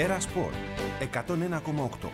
Έρα Σπορ 101,8.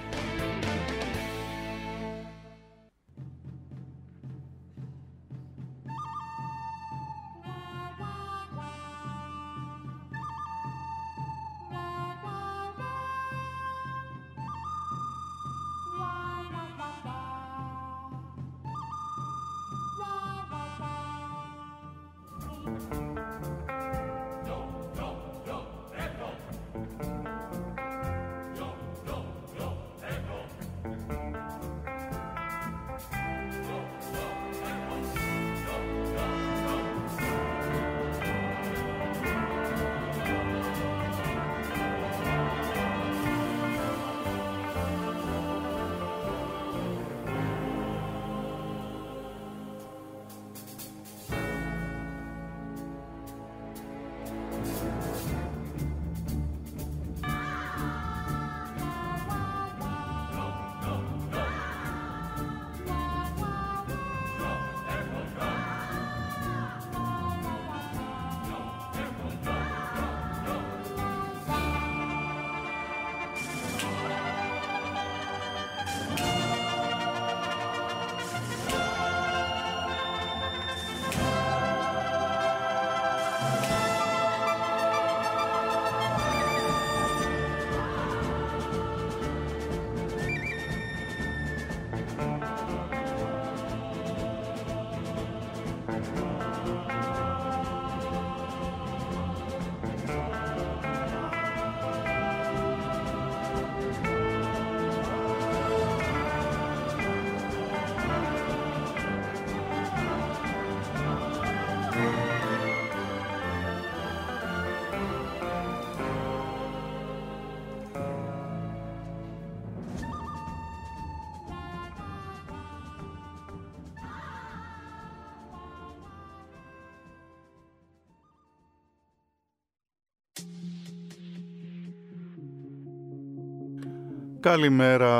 Καλημέρα.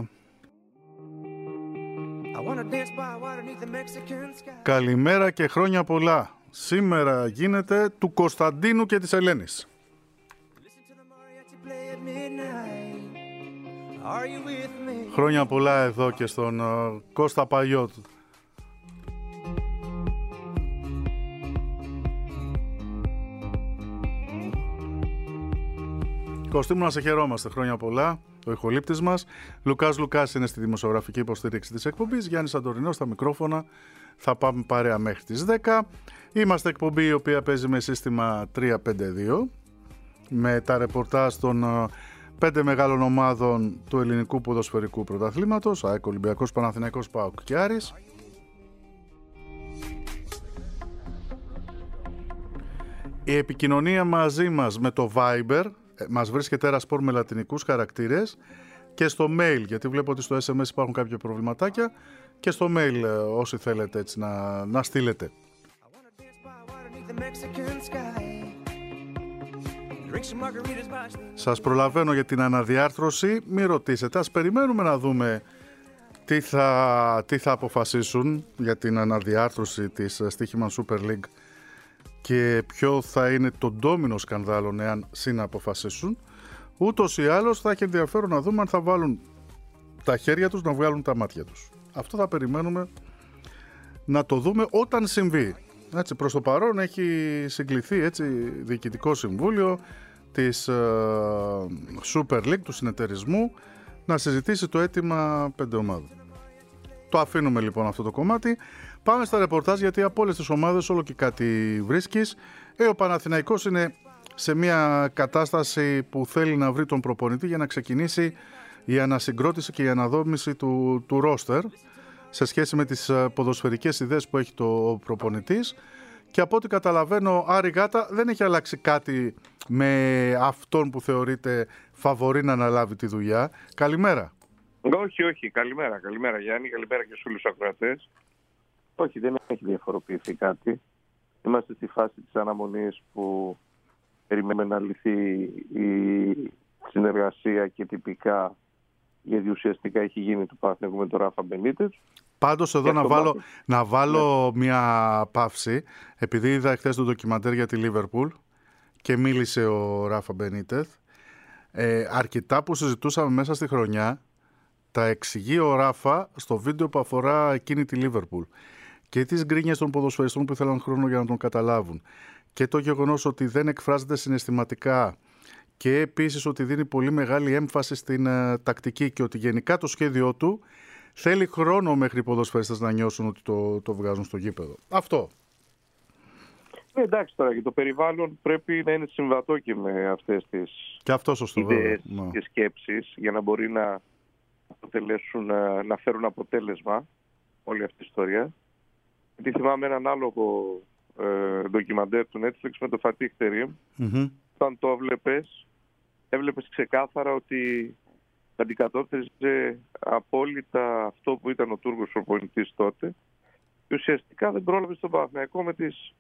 Καλημέρα και χρόνια πολλά. Σήμερα γίνεται του Κωνσταντίνου και της Ελένης. Χρόνια πολλά εδώ και στον Κώστα Παγιώτ. Κωστή μου, να σε χαιρόμαστε. Χρόνια πολλά. Ο ηχολήπτης μας Λουκάς Λουκάς είναι στη δημοσιογραφική υποστήριξη της εκπομπής. Γιάννης Αντορινός στα μικρόφωνα. Θα πάμε παρέα μέχρι τις 10. Είμαστε εκπομπή η οποία παίζει με σύστημα 3-5-2 με τα ρεπορτάζ των 5 μεγάλων ομάδων του ελληνικού ποδοσφαιρικού πρωταθλήματος: ΑΕΚ, Ολυμπιακός, Παναθηναϊκός, ΠΑΟΚ και Άρης. Η επικοινωνία μαζί μας με το Viber μας βρίσκεται Έρα Σπορ με λατινικούς χαρακτήρες, και στο mail, γιατί βλέπω ότι στο SMS υπάρχουν κάποια προβληματάκια, και στο mail όσοι θέλετε έτσι να στείλετε. Σας προλαβαίνω για την αναδιάρθρωση, μην ρωτήσετε, ας περιμένουμε να δούμε τι θα αποφασίσουν για την αναδιάρθρωση της Στοίχημαν Super League και ποιο θα είναι το ντόμινο σκανδάλων εάν συναποφασίσουν. Ούτως ή άλλως θα έχει ενδιαφέρον να δούμε αν θα βάλουν τα χέρια τους να βγάλουν τα μάτια τους. Αυτό θα περιμένουμε να το δούμε όταν συμβεί. Έτσι, προς το παρόν έχει συγκληθεί έτσι διοικητικό συμβούλιο της Super League, του συνεταιρισμού, να συζητήσει το αίτημα 5 ομάδων. Το αφήνουμε λοιπόν αυτό το κομμάτι. Πάμε στα ρεπορτάζ, γιατί από όλες τις ομάδες όλο και κάτι βρίσκεις. Ο Παναθηναϊκός είναι σε μια κατάσταση που θέλει να βρει τον προπονητή για να ξεκινήσει η ανασυγκρότηση και η αναδόμηση του ρόστερ σε σχέση με τις ποδοσφαιρικές ιδέες που έχει το προπονητής. Και από ό,τι καταλαβαίνω, Άρη Γάτα, δεν έχει αλλάξει κάτι με αυτόν που θεωρείται φαβορί να αναλάβει τη δουλειά. Καλημέρα. Όχι. Καλημέρα Γιάννη, καλημέρα και στους όλους τους ακροατές. Όχι, δεν έχει διαφοροποιηθεί κάτι. Είμαστε στη φάση της αναμονής που περιμένουμε να λυθεί η συνεργασία και τυπικά, γιατί ουσιαστικά έχει γίνει το Παναθηναϊκού με τον Ράφα Μπενίτες. Πάντως εδώ να βάλω μια παύση, επειδή είδα χθες το ντοκιμαντέρ για τη Λίβερπουλ και μίλησε ο Ράφα Μπενίτεθ. αρκετά που συζητούσαμε μέσα στη χρονιά τα εξηγεί ο Ράφα στο βίντεο που αφορά εκείνη τη Λίβερπουλ και τις γκρίνιες των ποδοσφαιριστών που ήθελαν χρόνο για να τον καταλάβουν και το γεγονός ότι δεν εκφράζεται συναισθηματικά και επίσης ότι δίνει πολύ μεγάλη έμφαση στην τακτική και ότι γενικά το σχέδιό του θέλει χρόνο μέχρι οι ποδοσφαιριστές να νιώσουν ότι το βγάζουν στο γήπεδο. Αυτό. Εντάξει τώρα, και το περιβάλλον πρέπει να είναι συμβατό και με αυτές τις ιδέες και σκέψεις για να μπορεί να φέρουν αποτέλεσμα όλη αυτή η ιστορία. Γιατί θυμάμαι έναν άλογο ντοκιμαντέρ του Netflix με το Φατίχ Τερίμ. Όταν το έβλεπες ξεκάθαρα ότι αντικατόπτριζε απόλυτα αυτό που ήταν ο Τούρκος προπονητής τότε και ουσιαστικά δεν πρόλαβε στον Παναθηναϊκό με τις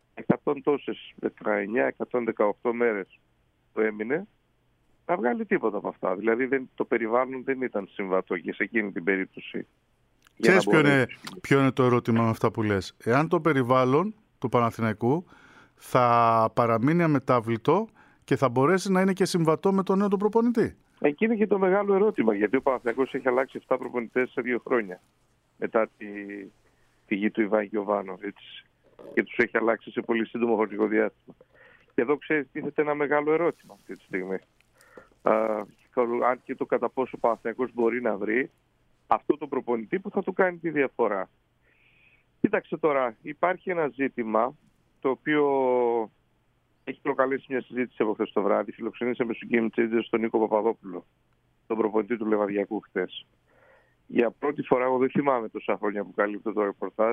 119-118 μέρες που έμεινε να βγάλει τίποτα από αυτά. Δηλαδή το περιβάλλον δεν ήταν συμβατό και σε εκείνη την περίπτωση. Ξέρεις ποιο είναι το ερώτημα με αυτά που λες? Εάν το περιβάλλον του Παναθηναϊκού θα παραμείνει αμετάβλητο και θα μπορέσει να είναι και συμβατό με τον νέο τον προπονητή. Εκεί είναι και το μεγάλο ερώτημα, γιατί ο Παναθηναϊκός έχει αλλάξει 7 προπονητές σε 2 χρόνια μετά τη γη του Ιβάν Γιοβάνο, και τους έχει αλλάξει σε πολύ σύντομο χρονικό διάστημα. Και εδώ ξέρεις τίθεται ένα μεγάλο ερώτημα αυτή τη στιγμή. Αν και το κατά πόσο ο Παναθηναϊκός μπορεί να βρει αυτό το προπονητή που θα του κάνει τη διαφορά. Κοίταξε τώρα, υπάρχει ένα ζήτημα το οποίο έχει προκαλέσει μια συζήτηση από χθες το βράδυ. Φιλοξενήσαμε στο Game Changers τον Νίκο Παπαδόπουλο, τον προπονητή του Λεβαδιακού χθες. Για πρώτη φορά, εγώ δεν θυμάμαι τόσα χρόνια που καλύπτω το ρεπορτάζ,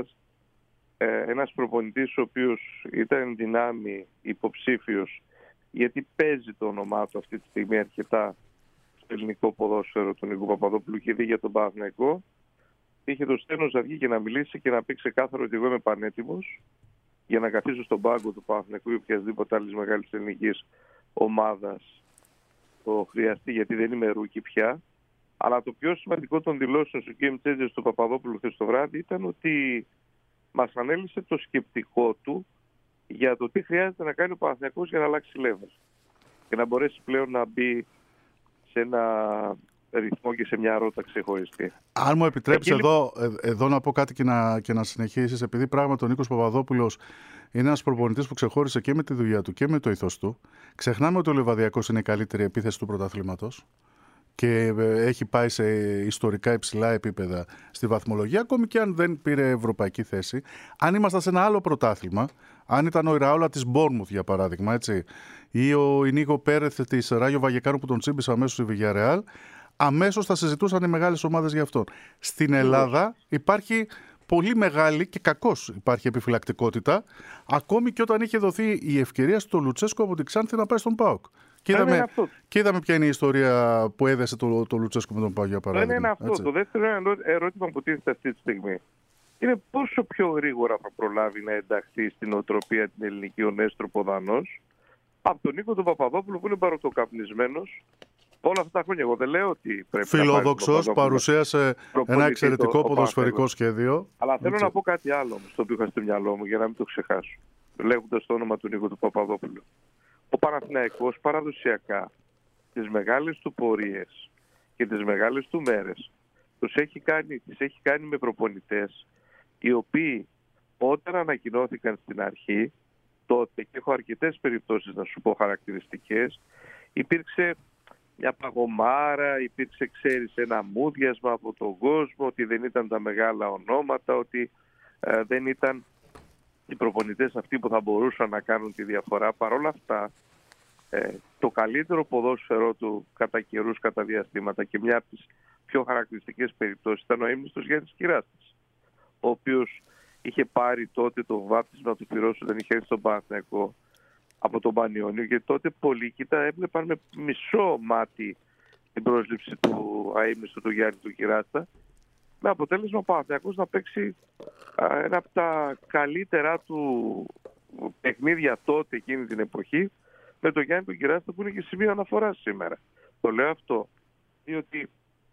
ένας προπονητής ο οποίος ήταν δυνάμει υποψήφιος, γιατί παίζει το όνομά του αυτή τη στιγμή αρκετά στο ελληνικό ποδόσφαιρο, τον Νίκο Παπαδόπουλου, και δει για τον Παναθηναϊκό, είχε το στένος να βγει και να μιλήσει και να πει ξεκάθαρο ότι εγώ είμαι πανέτοιμος για να καθίσω στον πάγκο του Παναθηναϊκού ή οποιασδήποτε άλλη μεγάλη ελληνική ομάδα το χρειαστεί, γιατί δεν είμαι ρούκι πια. Αλλά το πιο σημαντικό των δηλώσεων στο Game Changers του Παπαδόπουλου χθες το βράδυ ήταν ότι μας ανέλησε το σκεπτικό του για το τι χρειάζεται να κάνει ο Παναθηναϊκός για να αλλάξει level και να μπορέσει πλέον να μπει σε ένα ρυθμό και σε μια ρότα ξεχωριστή. Αν μου επιτρέψεις εδώ να πω κάτι και να συνεχίσεις, επειδή πράγματι ο Νίκος Παπαδόπουλος είναι ένας προπονητής που ξεχώρισε και με τη δουλειά του και με το ήθος του. Ξεχνάμε ότι ο Λεβαδιακός είναι η καλύτερη επίθεση του πρωταθλήματος και έχει πάει σε ιστορικά υψηλά επίπεδα στη βαθμολογία, ακόμη και αν δεν πήρε ευρωπαϊκή θέση. Αν ήμασταν σε ένα άλλο πρωτάθλημα, αν ήταν ο Ιραόλα της Μπόρνμουθ για παράδειγμα, έτσι, ή ο Ινίγο Πέρεθ της Ράγιο Βαγεκάνου που τον τσίμπησε αμέσως στη Villarreal, αμέσως θα συζητούσαν οι μεγάλες ομάδες για αυτόν. Στην Ελλάδα υπάρχει πολύ μεγάλη και κακώς υπάρχει επιφυλακτικότητα, ακόμη και όταν είχε δοθεί η ευκαιρία στο Λουτσέσκο από την Ξάνθη να πάει στον ΠΑΟΚ. Και είδαμε ποια είναι η ιστορία που έδεσε το Λουτσέσκο με τον ΠΑΟΚ, για παράδειγμα. Δεν είναι αυτό. Έτσι. Το δεύτερο ερώτημα που τίθεται αυτή τη στιγμή είναι πόσο πιο γρήγορα θα προλάβει να ενταχθεί στην οτροπία την ελληνική ο Νέστρο Ποδανός από τον Νίκο τον Παπαδόπουλο, που είναι παροτοκαπνισμένος όλα αυτά τα χρόνια. Εγώ δεν λέω ότι πρέπει φιλόδοξος, παρουσίασε ένα εξαιρετικό ποδοσφαιρικό σχέδιο. Αλλά θέλω να πω κάτι άλλο όμως, το οποίο είχα στο μυαλό μου, για να μην το ξεχάσω, λέγοντας το όνομα του Νίκου του Παπαδόπουλου. Ο Παναθηναϊκός παραδοσιακά τις μεγάλες του πορείες και τις μεγάλες του μέρες τις έχει κάνει με προπονητές οι οποίοι όταν ανακοινώθηκαν στην αρχή τότε, και έχω αρκετές περιπτώσεις να σου πω χαρακτηριστικές, υπήρξε μια παγωμάρα, υπήρξε ένα μούδιασμα από τον κόσμο ότι δεν ήταν τα μεγάλα ονόματα, ότι δεν ήταν οι προπονητές αυτοί που θα μπορούσαν να κάνουν τη διαφορά. Παρ' όλα αυτά, το καλύτερο ποδόσφαιρο του κατά καιρούς, κατά διαστήματα, και μια από τις πιο χαρακτηριστικές περιπτώσεις ήταν ο έμνηστος Γιάννης Κυράστης, ο οποίος είχε πάρει τότε το βάπτισμα του πυρός όταν είχε έρθει στον Παναθηναϊκό από τον Πανιόνιο, και τότε πολλοί έβλεπαν με μισό μάτι την πρόσληψη του αείμνηστου του Γιάννη του Κυράστα, με αποτέλεσμα ο Παναθηναϊκός να παίξει ένα από τα καλύτερά του παιχνίδια τότε, εκείνη την εποχή, με τον Γιάννη του Κυράστα, που είναι και σημείο αναφοράς σήμερα. Το λέω αυτό διότι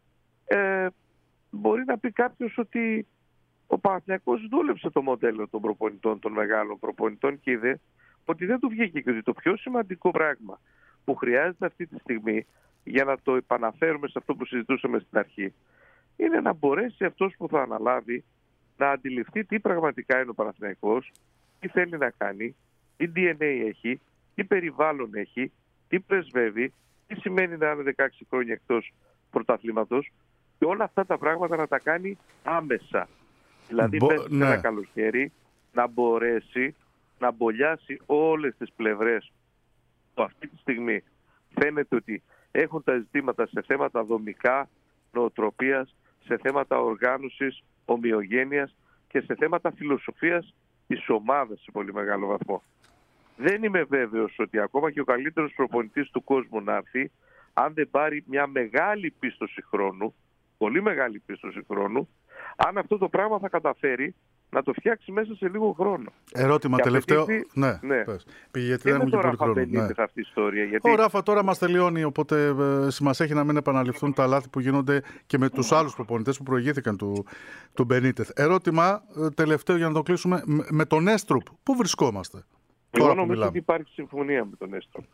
μπορεί να πει κάποιος ότι ο Παναθηναϊκός δούλεψε το μοντέλο των προπονητών, των μεγάλων προπονητών, και είδε ότι δεν του βγήκε, και ότι το πιο σημαντικό πράγμα που χρειάζεται αυτή τη στιγμή, για να το επαναφέρουμε σε αυτό που συζητούσαμε στην αρχή, είναι να μπορέσει αυτός που θα αναλάβει να αντιληφθεί τι πραγματικά είναι ο Παναθηναϊκός, τι θέλει να κάνει, τι DNA έχει, τι περιβάλλον έχει, τι πρεσβεύει, τι σημαίνει να είναι 16 χρόνια εκτός πρωταθλήματος, και όλα αυτά τα πράγματα να τα κάνει άμεσα. Δηλαδή μέσα σε ένα καλοκαίρι να μπορέσει να μπολιάσει όλες τις πλευρές που αυτή τη στιγμή φαίνεται ότι έχουν τα ζητήματα σε θέματα δομικά, νοοτροπίας, σε θέματα οργάνωσης, ομοιογένειας και σε θέματα φιλοσοφίας της ομάδας σε πολύ μεγάλο βαθμό. Δεν είμαι βέβαιος ότι ακόμα και ο καλύτερος προπονητής του κόσμου να έρθει, αν δεν πάρει μια μεγάλη πίστοση χρόνου, πολύ μεγάλη πίστοση χρόνου, αν αυτό το πράγμα θα καταφέρει να το φτιάξει μέσα σε λίγο χρόνο. Ερώτημα τελευταίο. Ναι. Γιατί δεν τώρα θα μπαινείτε αυτή η ιστορία. Γιατί... Ο Ράφα τώρα μας τελειώνει, οπότε σημασία έχει να μην επαναληφθούν τα λάθη που γίνονται και με τους άλλους προπονητές που προηγήθηκαν του Μπενίτεθ. Ερώτημα τελευταίο για να το κλείσουμε. Με τον Έστρουπ, πού βρισκόμαστε? Εγώ νομίζω ότι υπάρχει συμφωνία με τον Έστρουπ.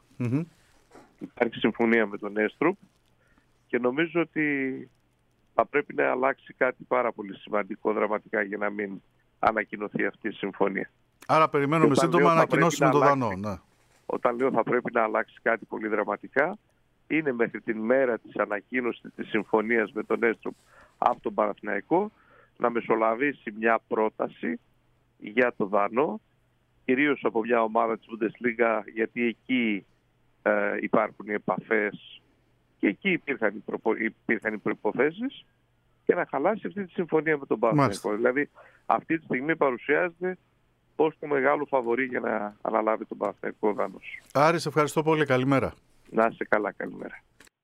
Υπάρχει συμφωνία με τον Έστρουπ και νομίζω ότι θα πρέπει να αλλάξει κάτι πάρα πολύ σημαντικό δραματικά για να μην ανακοινωθεί αυτή η συμφωνία. Άρα περιμένουμε σύντομα ανακοινώσεις με τον Δανό. Ναι. Όταν λέω θα πρέπει να αλλάξει κάτι πολύ δραματικά, είναι μέχρι την μέρα της ανακοίνωσης της συμφωνίας με τον Έστρουπ από τον Παναθηναϊκό να μεσολαβήσει μια πρόταση για τον Δανό, κυρίως από μια ομάδα της Bundesliga, γιατί εκεί υπάρχουν οι επαφές και εκεί υπήρχαν οι προϋποθέσεις, και να χαλάσει αυτή τη συμφωνία με τον Παναθηναϊκό. Δηλαδή αυτή τη στιγμή παρουσιάζεται ως το μεγάλο φαβορί για να αναλάβει τον Παναθηναϊκό Δανός. Άρη, σε ευχαριστώ πολύ. Καλημέρα. Να είσαι καλά. Καλημέρα.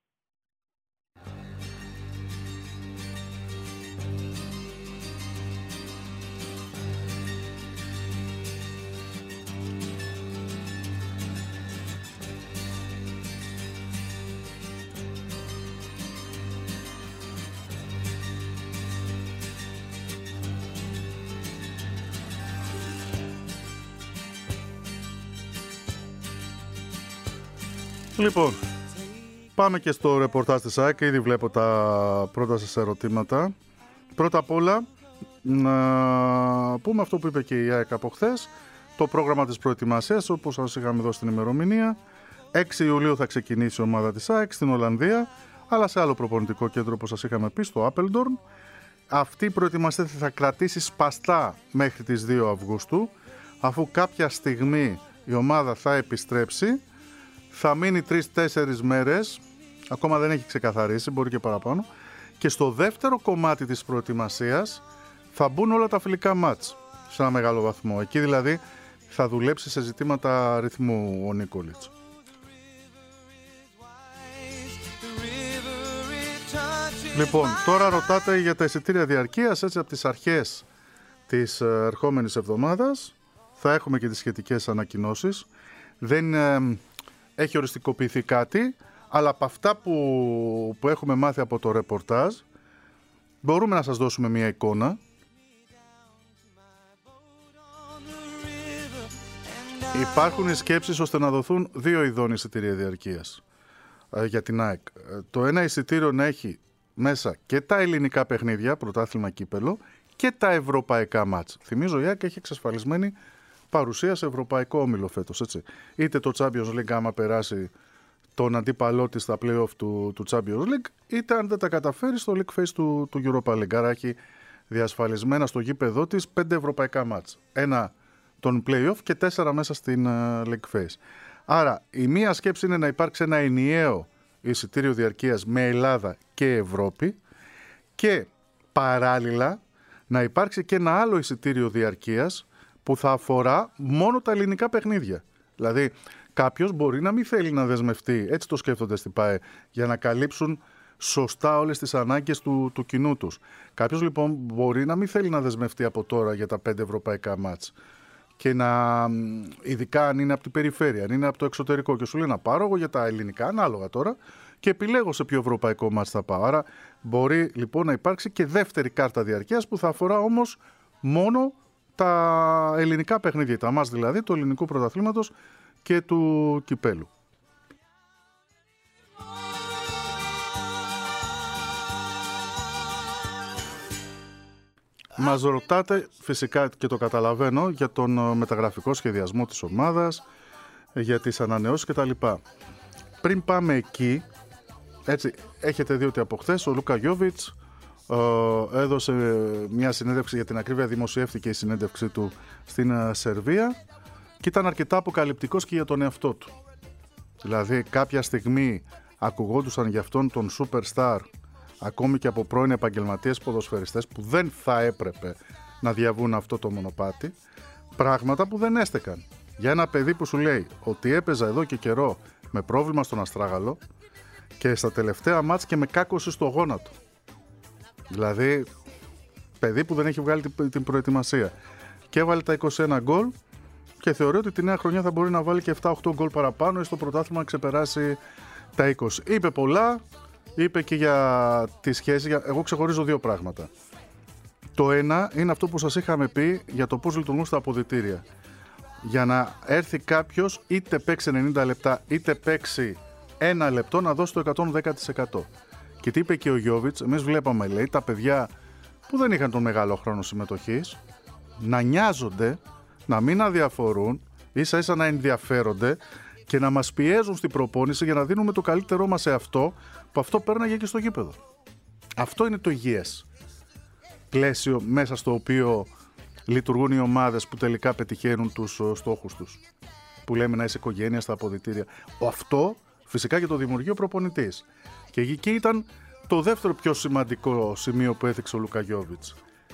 Λοιπόν, πάμε και στο ρεπορτάζ της ΑΕΚ. Ήδη βλέπω τα πρώτα σας ερωτήματα. Πρώτα απ' όλα, να πούμε αυτό που είπε και η ΑΕΚ από χθες. Το πρόγραμμα της προετοιμασίας, όπως σας είχαμε δώσει την ημερομηνία. 6 Ιουλίου θα ξεκινήσει η ομάδα της ΑΕΚ στην Ολλανδία, αλλά σε άλλο προπονητικό κέντρο, όπως σας είχαμε πει, στο Apeldoorn. Αυτή η προετοιμασία θα κρατήσει σπαστά μέχρι τις 2 Αυγούστου, αφού κάποια στιγμή η ομάδα θα επιστρέψει. Θα μείνει 3-4 μέρες, ακόμα δεν έχει ξεκαθαρίσει, μπορεί και παραπάνω. Και στο δεύτερο κομμάτι της προετοιμασίας θα μπουν όλα τα φιλικά μάτς σε ένα μεγάλο βαθμό. Εκεί δηλαδή θα δουλέψει σε ζητήματα ρυθμού ο Νίκολιτς. Λοιπόν, τώρα ρωτάτε για τα εισιτήρια διαρκείας, έτσι από τις αρχές της ερχόμενης εβδομάδας. Θα έχουμε και τις σχετικές ανακοινώσεις. Δεν έχει οριστικοποιηθεί κάτι, αλλά από αυτά που έχουμε μάθει από το ρεπορτάζ μπορούμε να σας δώσουμε μια εικόνα. Υπάρχουν οι σκέψεις ώστε να δοθούν 2 ειδών εισιτήρια διαρκείας για την ΑΕΚ. Το ένα εισιτήριο να έχει μέσα και τα ελληνικά παιχνίδια, πρωτάθλημα κύπελο, και τα ευρωπαϊκά μάτς. Θυμίζω, η ΑΕΚ έχει εξασφαλισμένη παρουσία σε ευρωπαϊκό όμιλο φέτος, έτσι. Είτε το Champions League άμα περάσει τον αντίπαλό της στα play-off του Champions League, είτε αν δεν τα καταφέρει στο League Phase του Europa League. Άρα έχει διασφαλισμένα στο γήπεδό της 5 ευρωπαϊκά μάτς. 1 των play-off και 4 μέσα στην League Phase. Άρα η μία σκέψη είναι να υπάρξει ένα ενιαίο εισιτήριο διαρκείας με Ελλάδα και Ευρώπη, και παράλληλα να υπάρξει και ένα άλλο εισιτήριο διαρκείας που θα αφορά μόνο τα ελληνικά παιχνίδια. Δηλαδή κάποιος μπορεί να μην θέλει να δεσμευτεί, έτσι το σκέφτονται στην ΠΑΕ, για να καλύψουν σωστά όλες τις ανάγκες του κοινού τους. Κάποιος λοιπόν μπορεί να μην θέλει να δεσμευτεί από τώρα για τα 5 ευρωπαϊκά μάτς, και ειδικά αν είναι από την περιφέρεια, αν είναι από το εξωτερικό, και σου λέει να πάρω εγώ για τα ελληνικά, ανάλογα τώρα, και επιλέγω σε ποιο ευρωπαϊκό μάτς θα πάω. Άρα μπορεί λοιπόν να υπάρξει και δεύτερη κάρτα διαρκείας που θα αφορά όμως μόνο τα ελληνικά παιχνίδια, τα μάτς δηλαδή του ελληνικού πρωταθλήματος και του κυπέλου. Μας ρωτάτε φυσικά και το καταλαβαίνω για τον μεταγραφικό σχεδιασμό της ομάδας, για τις ανανεώσεις κτλ. Πριν πάμε εκεί, έτσι, έχετε δει ότι από χθες ο Λούκα Γιόβιτς έδωσε μια συνέντευξη, για την ακρίβεια δημοσιεύτηκε η συνέντευξή του στην Σερβία και ήταν αρκετά αποκαλυπτικός και για τον εαυτό του. Δηλαδή κάποια στιγμή ακουγόντουσαν για αυτόν τον superstar ακόμη και από πρώην επαγγελματίες ποδοσφαιριστές που δεν θα έπρεπε να διαβούν αυτό το μονοπάτι, πράγματα που δεν έστεκαν. Για ένα παιδί που σου λέει ότι έπαιζα εδώ και καιρό με πρόβλημα στον αστράγαλο και στα τελευταία μάτς και με κάκωση στο γόνατο. Δηλαδή, παιδί που δεν έχει βγάλει την προετοιμασία και έβαλε τα 21 γκολ και θεωρεί ότι τη νέα χρονιά θα μπορεί να βάλει και 7-8 γκολ παραπάνω ή στο πρωτάθλημα να ξεπεράσει τα 20. Είπε πολλά, είπε και για τη σχέση. Εγώ ξεχωρίζω δύο πράγματα. Το ένα είναι αυτό που σας είχαμε πει για το πώς λειτουργούν στα αποδυτήρια. Για να έρθει κάποιος, είτε παίξει 90 λεπτά, είτε παίξει 1 λεπτό, να δώσει το 110%. Και τι είπε και ο Γιόβιτς, εμείς βλέπαμε, λέει, τα παιδιά που δεν είχαν τον μεγάλο χρόνο συμμετοχής να νοιάζονται, να μην αδιαφορούν, ίσα ίσα να ενδιαφέρονται και να μας πιέζουν στην προπόνηση για να δίνουμε το καλύτερό μας σε αυτό που αυτό πέρναγε και στο γήπεδο. Αυτό είναι το υγιές πλαίσιο μέσα στο οποίο λειτουργούν οι ομάδες που τελικά πετυχαίνουν τους στόχους τους. Που λέμε να είσαι οικογένεια στα αποδυτήρια. Αυτό φυσικά και το δημιουργεί ο προπονητής. Και εκεί ήταν το δεύτερο πιο σημαντικό σημείο που έθιξε ο Λούκα Γιόβιτς.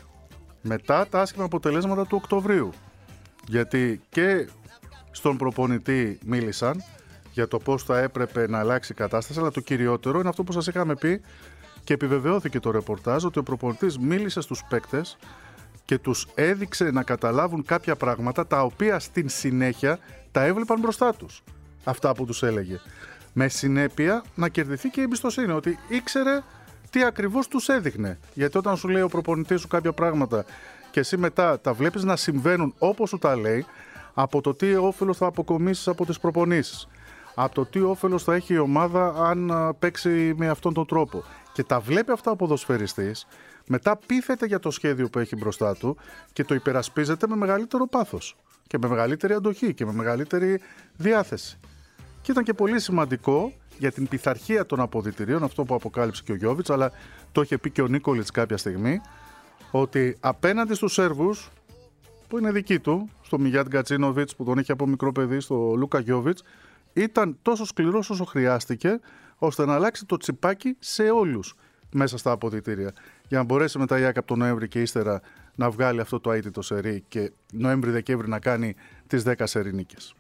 Μετά τα άσχημα αποτελέσματα του Οκτωβρίου. Γιατί και στον προπονητή μίλησαν για το πώς θα έπρεπε να αλλάξει η κατάσταση, αλλά το κυριότερο είναι αυτό που σας είχαμε πει και επιβεβαιώθηκε το ρεπορτάζ, ότι ο προπονητής μίλησε στους παίκτες και τους έδειξε να καταλάβουν κάποια πράγματα τα οποία στην συνέχεια τα έβλεπαν μπροστά τους. Αυτά που τους έλεγε. Με συνέπεια να κερδιθεί και η εμπιστοσύνη, ότι ήξερε τι ακριβώς τους έδειχνε. Γιατί όταν σου λέει ο προπονητής σου κάποια πράγματα και εσύ μετά τα βλέπεις να συμβαίνουν όπως σου τα λέει, από το τι όφελος θα αποκομίσεις από τις προπονήσεις, από το τι όφελος θα έχει η ομάδα αν παίξει με αυτόν τον τρόπο, και τα βλέπει αυτά ο ποδοσφαιριστής, μετά πείθεται για το σχέδιο που έχει μπροστά του και το υπερασπίζεται με μεγαλύτερο πάθος και με μεγαλύτερη αντοχή και με μεγαλύτερη διάθεση. Και ήταν και πολύ σημαντικό για την πειθαρχία των αποδυτηρίων, αυτό που αποκάλυψε και ο Γιόβιτς, αλλά το είχε πει και ο Νίκολιτς κάποια στιγμή, ότι απέναντι στους Σέρβους, που είναι δικοί του, στο Μιγιάτ Γκατσίνοβιτς που τον είχε από μικρό παιδί, στο Λούκα Γιόβιτς, ήταν τόσο σκληρός όσο χρειάστηκε, ώστε να αλλάξει το τσιπάκι σε όλους μέσα στα αποδυτήρια. Για να μπορέσει μετά η ΑΕΚ από τον Νοέμβρη και ύστερα να βγάλει αυτό το αίτητο σερί και Νοέμβρη-Δεκέμβρη να κάνει τις 10 σερί νίκες.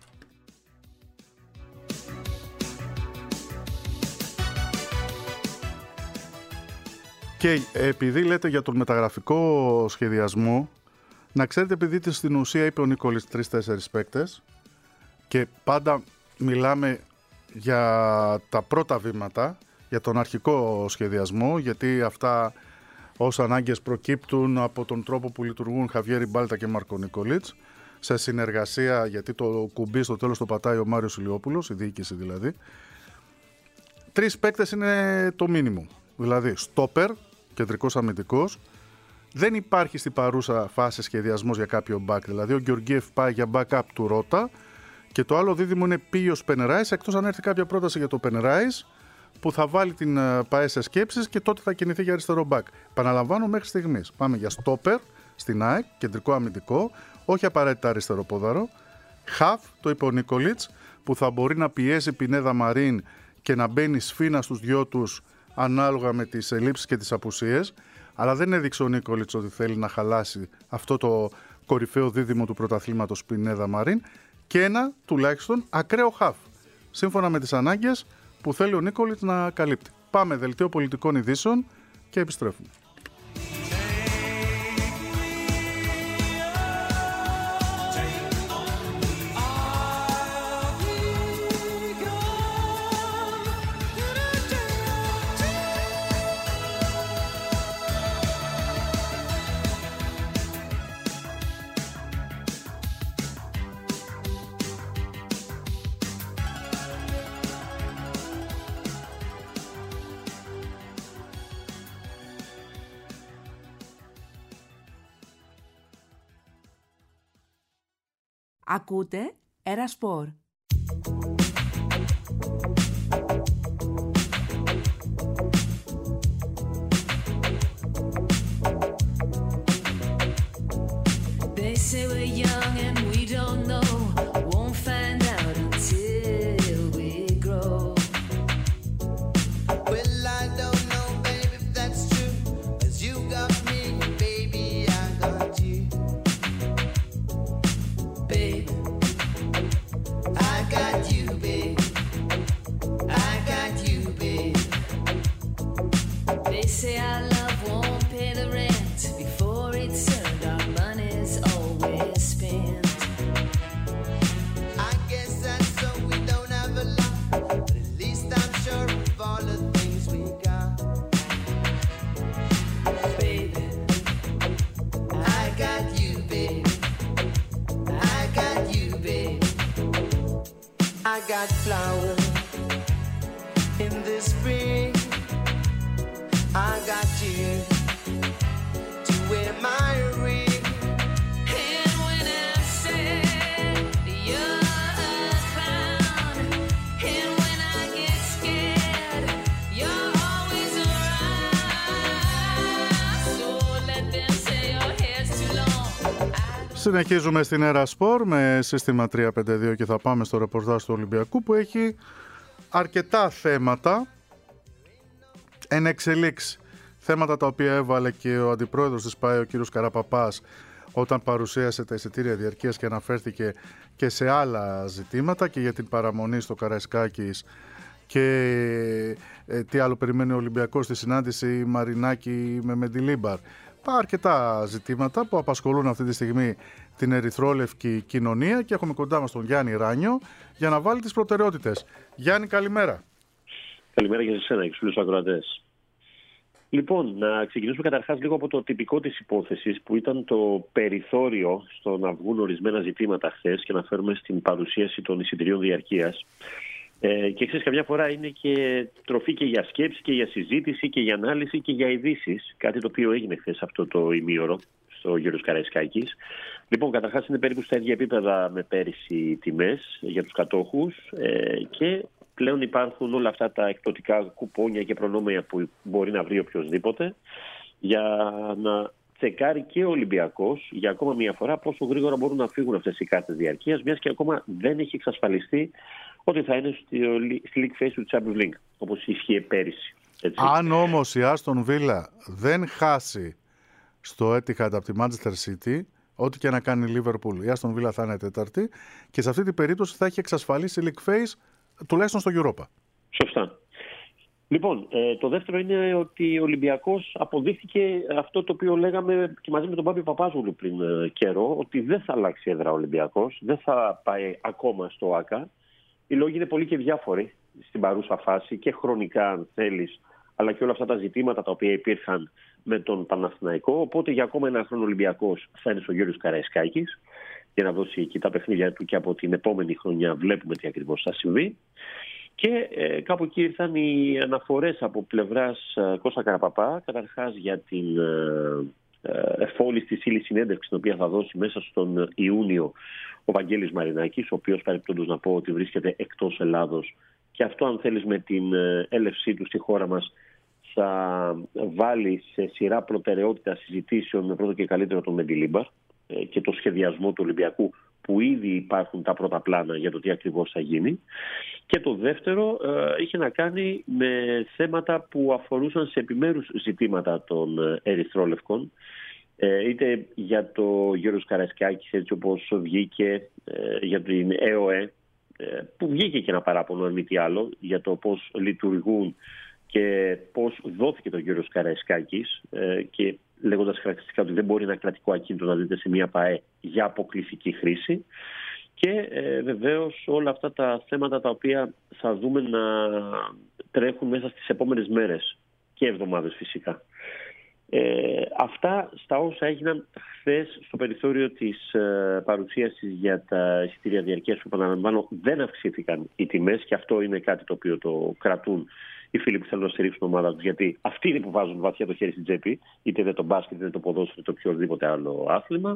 Και επειδή λέτε για τον μεταγραφικό σχεδιασμό, να ξέρετε, επειδή στην ουσία είπε ο Νίκολης 3-4 παίκτες και πάντα μιλάμε για τα πρώτα βήματα, για τον αρχικό σχεδιασμό, γιατί αυτά ως ανάγκες προκύπτουν από τον τρόπο που λειτουργούν Χαβιέρη Μπάλτα και Μάρκο Νικολίτς, σε συνεργασία, γιατί το κουμπί στο τέλος το πατάει ο Μάριος Ηλιόπουλος, η διοίκηση δηλαδή. 3 παίκτες είναι το μίνιμουμ, δηλαδή στόπερ, κεντρικός αμυντικός. Δεν υπάρχει στην παρούσα φάση σχεδιασμός για κάποιο back, δηλαδή ο Γεωργίεφ πάει για backup του Ρώτα και το άλλο δίδυμο είναι Πίος Πενεράης, εκτός αν έρθει κάποια πρόταση για το Πενεράης που θα βάλει την ΠαΕ σε σκέψεις και τότε θα κινηθεί για αριστερό back. Επαναλαμβάνω, μέχρι στιγμής πάμε για στόπερ στην ΑΕΚ, κεντρικό αμυντικό, όχι απαραίτητα αριστερό πόδαρο. Χαφ, το είπε ο Νίκολιτς, που θα μπορεί να πιέσει Πινέδα Μαρίν και να μπαίνει σφήνα στους δυο τους ανάλογα με τις ελλείψεις και τις απουσίες, αλλά δεν έδειξε ο Νίκολιτς ότι θέλει να χαλάσει αυτό το κορυφαίο δίδυμο του πρωταθλήματος Πινέδα Μαρίν, και ένα τουλάχιστον ακραίο χαφ, σύμφωνα με τις ανάγκες που θέλει ο Νίκολιτς να καλύπτει. Πάμε δελτίο πολιτικών ειδήσεων και επιστρέφουμε. Ακούτε Ερασπορ. They say we're young and we don't know. Won't find out until we grow. Well, I don't know, baby, if that's true. 'Cause you got me, baby, I got you. Babe, I got you, babe. I got you, babe. they say our love won't pay the rent. Before it's earned, our money's always spent. I guess that's so we don't have a lot. But at least I'm sure of all the things we got. Baby, I got you, babe. I got you, babe. I got flowers in the spring. I got you to wear my ring. and when I said you're a clown, and when I get scared, you're always around. So let them say your hair's too long. Συνεχίζουμε στην Ερασπορ με σύστημα 352 και θα πάμε στο ρεπορτάζ του Ολυμπιακού που έχει αρκετά θέματα εν εξελίξει. Θέματα τα οποία έβαλε και ο αντιπρόεδρος της ΠΑΕ, ο κ. Καραπαπάς, όταν παρουσίασε τα εισιτήρια διαρκείας και αναφέρθηκε και σε άλλα ζητήματα και για την παραμονή στο Καραϊσκάκης και τι άλλο περιμένει ο Ολυμπιακός στη συνάντηση Μαρινάκη με Μεντιλίμπαρ. Αρκετά ζητήματα που απασχολούν αυτή τη στιγμή την ερυθρόλευκη κοινωνία και έχουμε κοντά μας τον Γιάννη Ράνιο για να βάλει τις προτεραιότητες. Γιάννη, καλημέρα. Καλημέρα και σε εσένα και στους φίλους ακροατές. Λοιπόν, να ξεκινήσουμε καταρχάς λίγο από το τυπικό της υπόθεσης που ήταν το περιθώριο στο να βγουν ορισμένα ζητήματα χθες και να φέρουμε στην παρουσίαση των εισιτηρίων διαρκείας. Και ξέρεις, καμιά φορά είναι και τροφή και για σκέψη και για συζήτηση και για ανάλυση και για ειδήσεις. Κάτι το οποίο έγινε χθες αυτό το ημίωρο στο Γιώργος Καραϊσκάκης. Λοιπόν, καταρχάς είναι περίπου στα ίδια επίπεδα με πέρυσι οι τιμές για τους κατόχους και πλέον υπάρχουν όλα αυτά τα εκπτωτικά κουπόνια και προνόμια που μπορεί να βρει οποιοδήποτε για να τσεκάρει και ο Ολυμπιακός για ακόμα μια φορά πόσο γρήγορα μπορούν να φύγουν αυτές οι κάρτες διαρκείας, μιας και ακόμα δεν έχει εξασφαλιστεί ότι θα είναι στη League Phase του Champions League, όπως ισχύει πέρυσι. Έτσι. Αν όμως η Aston Villa δεν χάσει στο Etihad από τη Manchester City, ό,τι και να κάνει η Liverpool, η Aston Villa θα είναι τέταρτη και σε αυτή την περίπτωση θα έχει εξασφαλίσει η League Phase τουλάχιστον στο Europa. Σωστά. Λοιπόν, το δεύτερο είναι ότι ο Ολυμπιακός αποδείχθηκε αυτό το οποίο λέγαμε και μαζί με τον Πάπη Παπάζογλου πριν καιρό, ότι δεν θα αλλάξει έδρα ο Ολυμπιακός, δεν θα πάει ακόμα στο ΆΚΑ. Οι λόγοι είναι πολύ και διάφοροι στην παρούσα φάση και χρονικά αν θέλεις, αλλά και όλα αυτά τα ζητήματα τα οποία υπήρχαν με τον Παναθηναϊκό. Οπότε για ακόμα ένα χρόνο ο Ολυμπιακός θα είναι στο Γιώργος Καραϊσκάκης για να δώσει εκεί τα παιχνίδια του και από την επόμενη χρονιά βλέπουμε τι ακριβώς θα συμβεί. Και κάπου εκεί ήρθαν οι αναφορές από πλευράς Κώστα Καραπαπά, καταρχάς για την εφόλης της ύλης συνέντευξη, την οποία θα δώσει μέσα στον Ιούνιο ο Βαγγέλης Μαρινάκης, ο οποίος παρεπτόντως να πω ότι βρίσκεται εκτός Ελλάδος και αυτό αν θέλεις με την έλευσή του στη χώρα μας θα βάλει σε σειρά προτεραιότητα συζητήσεων με πρώτο και καλύτερο τον Μεντιλίμπαρ και το σχεδιασμό του Ολυμπιακού που ήδη υπάρχουν τα πρώτα πλάνα για το τι ακριβώς θα γίνει. Και το δεύτερο είχε να κάνει με θέματα που αφορούσαν σε επιμέρους ζητήματα των ερυθρόλευκων, είτε για το Γιώργος Καραϊσκάκης έτσι όπως βγήκε, για την ΕΟΕ, που βγήκε και ένα παράπονο αν μη τι άλλο για το πώς λειτουργούν και πώς δόθηκε το Γιώργος Καραϊσκάκης και λέγοντας χαρακτηριστικά ότι δεν μπορεί ένα κρατικό ακίνητο να δείτε σε μια ΠΑΕ για αποκλειστική χρήση και βεβαίως όλα αυτά τα θέματα τα οποία θα δούμε να τρέχουν μέσα στις επόμενες μέρες και εβδομάδες φυσικά. Αυτά στα όσα έγιναν χθες στο περιθώριο της παρουσίασης για τα εισιτήρια διαρκείας που επαναλαμβάνω δεν αυξήθηκαν οι τιμές και αυτό είναι κάτι το οποίο το κρατούν οι φίλοι που θέλουν να στηρίξουν την ομάδα τους. Γιατί αυτοί είναι που βάζουν βαθιά το χέρι στην τσέπη, είτε είναι το μπάσκετ, είτε είναι το ποδόσφαιρο, είτε οποιοδήποτε άλλο άθλημα.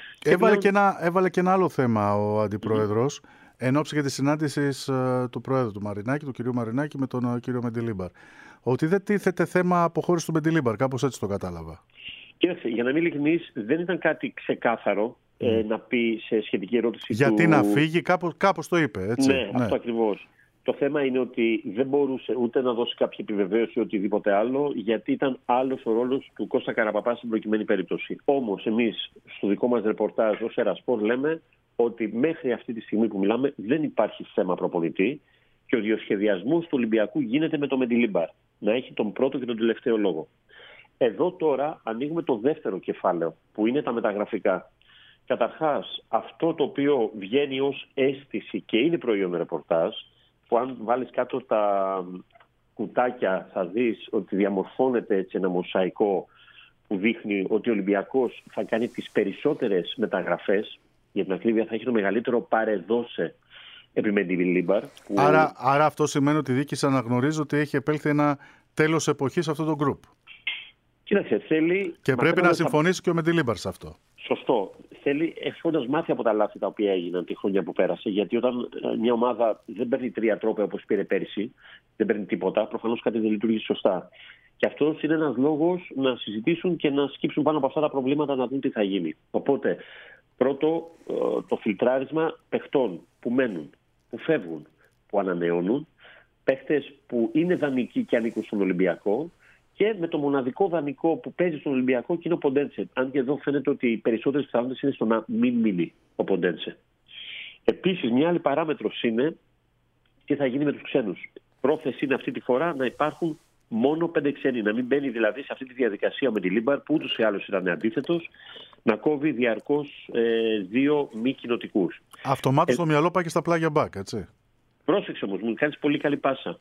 Έβαλε και ένα άλλο θέμα ο Αντιπρόεδρος, εν ώψη και τη συνάντηση του Πρόεδρου του Μαρινάκη, του κυρίου Μαρινάκη, με τον κύριο Μεντιλίμπαρ. Ότι δεν τίθεται θέμα αποχώρηση του Μεντιλίμπαρ, κάπως έτσι το κατάλαβα. Κοίταξε, για να είμαι ειλικρινής, δεν ήταν κάτι ξεκάθαρο να πει σε σχετική ερώτηση. Γιατί να φύγει, κάπως το είπε, έτσι. Ναι, αυτό ακριβώς. Το θέμα είναι ότι δεν μπορούσε ούτε να δώσει κάποια επιβεβαίωση οτιδήποτε άλλο, γιατί ήταν άλλος ο ρόλος του Κώστα Καραπαπά στην προκειμένη περίπτωση. Όμως, εμείς στο δικό μας ρεπορτάζ ως Ερασπορ λέμε ότι μέχρι αυτή τη στιγμή που μιλάμε δεν υπάρχει θέμα προπονητή και ο διοσχεδιασμός του Ολυμπιακού γίνεται με το Μεντιλίμπαρ. Να έχει τον πρώτο και τον τελευταίο λόγο. Εδώ τώρα ανοίγουμε το δεύτερο κεφάλαιο, που είναι τα μεταγραφικά. Καταρχάς, αυτό το οποίο βγαίνει ως αίσθηση και είναι προϊόν ρεπορτάζ, που αν βάλεις κάτω τα κουτάκια θα δεις ότι διαμορφώνεται έτσι ένα μοσαϊκό που δείχνει ότι ο Ολυμπιακός θα κάνει τις περισσότερες μεταγραφές. Για την ακρίβεια θα έχει το μεγαλύτερο παρεδώσε επί Μεντιλίμπαρ. Που... Άρα αυτό σημαίνει ότι η διοίκηση αναγνωρίζει ότι έχει επέλθει ένα τέλος εποχής σε αυτό το γκρουπ. Κοίταξε, θέλει... Και πρέπει να συμφωνήσει και ο Μεντιλίμπαρ σε αυτό. Σωστό. Θέλει, έχοντας μάθει από τα λάθη τα οποία έγιναν τη χρονιά που πέρασε, γιατί όταν μια ομάδα δεν παίρνει 3 τρόπαια όπως πήρε πέρυσι, δεν παίρνει τίποτα, προφανώς κάτι δεν λειτουργεί σωστά. Και αυτός είναι ένας λόγος να συζητήσουν και να σκύψουν πάνω από αυτά τα προβλήματα, να δουν τι θα γίνει. Οπότε, πρώτο, το φιλτράρισμα παιχτών που μένουν, που φεύγουν, που ανανεώνουν, παίχτες που είναι δανεικοί και ανήκουν στον Ολυμπιακό. Και με το μοναδικό δανεικό που παίζει στον Ολυμπιακό και είναι ο Ποντένσε. Αν και εδώ φαίνεται ότι οι περισσότερες πιθανότητες είναι στο να μην μείνει ο Ποντένσε. Επίσης, μια άλλη παράμετρος είναι τι θα γίνει με τους ξένους. Πρόθεση είναι αυτή τη φορά να υπάρχουν μόνο 5 ξένοι. Να μην μπαίνει δηλαδή σε αυτή τη διαδικασία με τη Λίμπαρ, που ούτως ή άλλως ήταν αντίθετος, να κόβει διαρκώς 2 μη κοινοτικούς. Αυτομάτως το μυαλό πάει και στα πλάγια μπακ, έτσι. Πρόσεξε όμως, μου κάνεις πολύ καλή πάσα.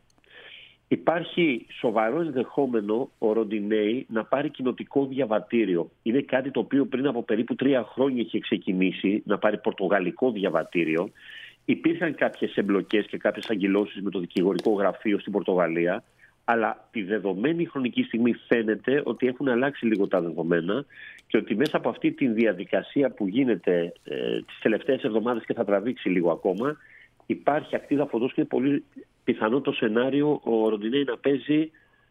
Υπάρχει σοβαρό ενδεχόμενο ο Ροντινέι να πάρει κοινοτικό διαβατήριο. Είναι κάτι το οποίο πριν από περίπου 3 χρόνια είχε ξεκινήσει να πάρει πορτογαλικό διαβατήριο. Υπήρχαν κάποιες εμπλοκές και κάποιες αγκυλώσεις με το δικηγορικό γραφείο στην Πορτογαλία, αλλά τη δεδομένη χρονική στιγμή φαίνεται ότι έχουν αλλάξει λίγο τα δεδομένα και ότι μέσα από αυτή τη διαδικασία που γίνεται τις τελευταίες εβδομάδες και θα τραβήξει λίγο ακόμα, υπάρχει ακτίδα φωτός και είναι πολύ πιθανό το σενάριο ο Ροντινέι να παίζει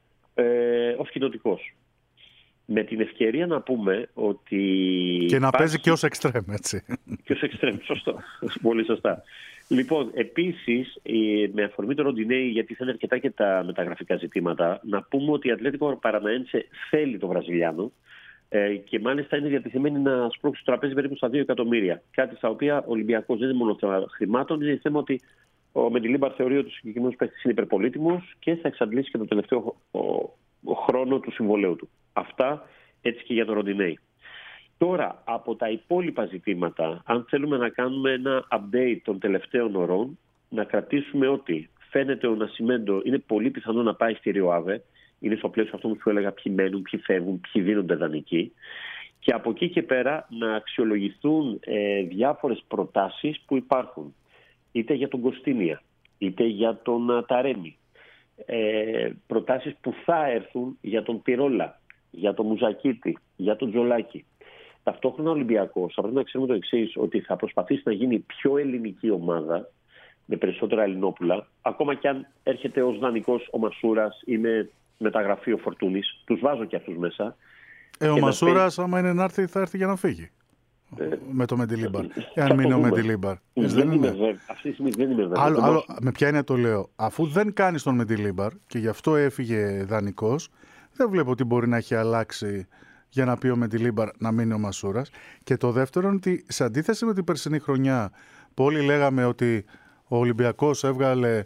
ως κοινοτικός. Με την ευκαιρία να πούμε ότι... Και να παίζει και ως εξτρέμ, έτσι. Και ως εξτρέμ, σωστό. Πολύ σωστά. Λοιπόν, επίσης, με αφορμή το Ροντινέι, γιατί θα είναι αρκετά και τα μεταγραφικά ζητήματα, να πούμε ότι η Ατλέτικο Παραναένσε θέλει το Βραζιλιάνο και μάλιστα είναι διατεθειμένη να σπρώξει το τραπέζι περίπου στα 2 εκατομμύρια. Κάτι στα οποία ο Ολυμπιακός δεν είναι μόνο θέμα χρημάτων, είναι θέμα ότι ο Μεντιλίμπαρ θεωρεί ότι ο συγκεκριμένος παίκτης είναι υπερπολίτημος και θα εξαντλήσει και το τελευταίο χρόνο του συμβολέου του. Αυτά έτσι και για τον Ροντινέι. Τώρα, από τα υπόλοιπα ζητήματα, αν θέλουμε να κάνουμε ένα update των τελευταίων ωρών, να κρατήσουμε ότι φαίνεται ο Νασιμέντο είναι πολύ πιθανό να πάει στη ΡΙΟΑΒΕ. Είναι στο πλαίσιο αυτό που σου έλεγα ποιοι μένουν, ποιοι φεύγουν, ποιοι δίνονται δανεικοί. Και από εκεί και πέρα να αξιολογηθούν διάφορες προτάσεις που υπάρχουν. Είτε για τον Κωστίνια, είτε για τον Ταρέμι. Προτάσεις που θα έρθουν για τον Πυρόλα, για τον Μουζακίτη, για τον Τζολάκη. Ταυτόχρονα ο Ολυμπιακός θα πρέπει να ξέρουμε το εξής, ότι θα προσπαθήσει να γίνει πιο ελληνική ομάδα, με περισσότερα ελληνόπουλα, ακόμα και αν έρχεται ως δανεικός ο Μασούρας ή με μεταγραφή ο Φορτούνης, τους βάζω και αυτούς μέσα. Ο Μασούρας, άμα είναι να έρθει, θα έρθει για να φύγει. Με το Μεντιλίμπαρ. Εάν μείνει ο Μεντιλίμπαρ. Αυτή τη στιγμή δεν είμαι βέβαιος. Με ποια έννοια το λέω. Αφού δεν κάνει τον Μεντιλίμπαρ και γι' αυτό έφυγε δανεικός, δεν βλέπω ότι μπορεί να έχει αλλάξει για να πει ο Μεντιλίμπαρ να μείνει ο Μασούρας. Και το δεύτερο είναι ότι σε αντίθεση με την περσινή χρονιά, που όλοι λέγαμε ότι ο Ολυμπιακός έβγαλε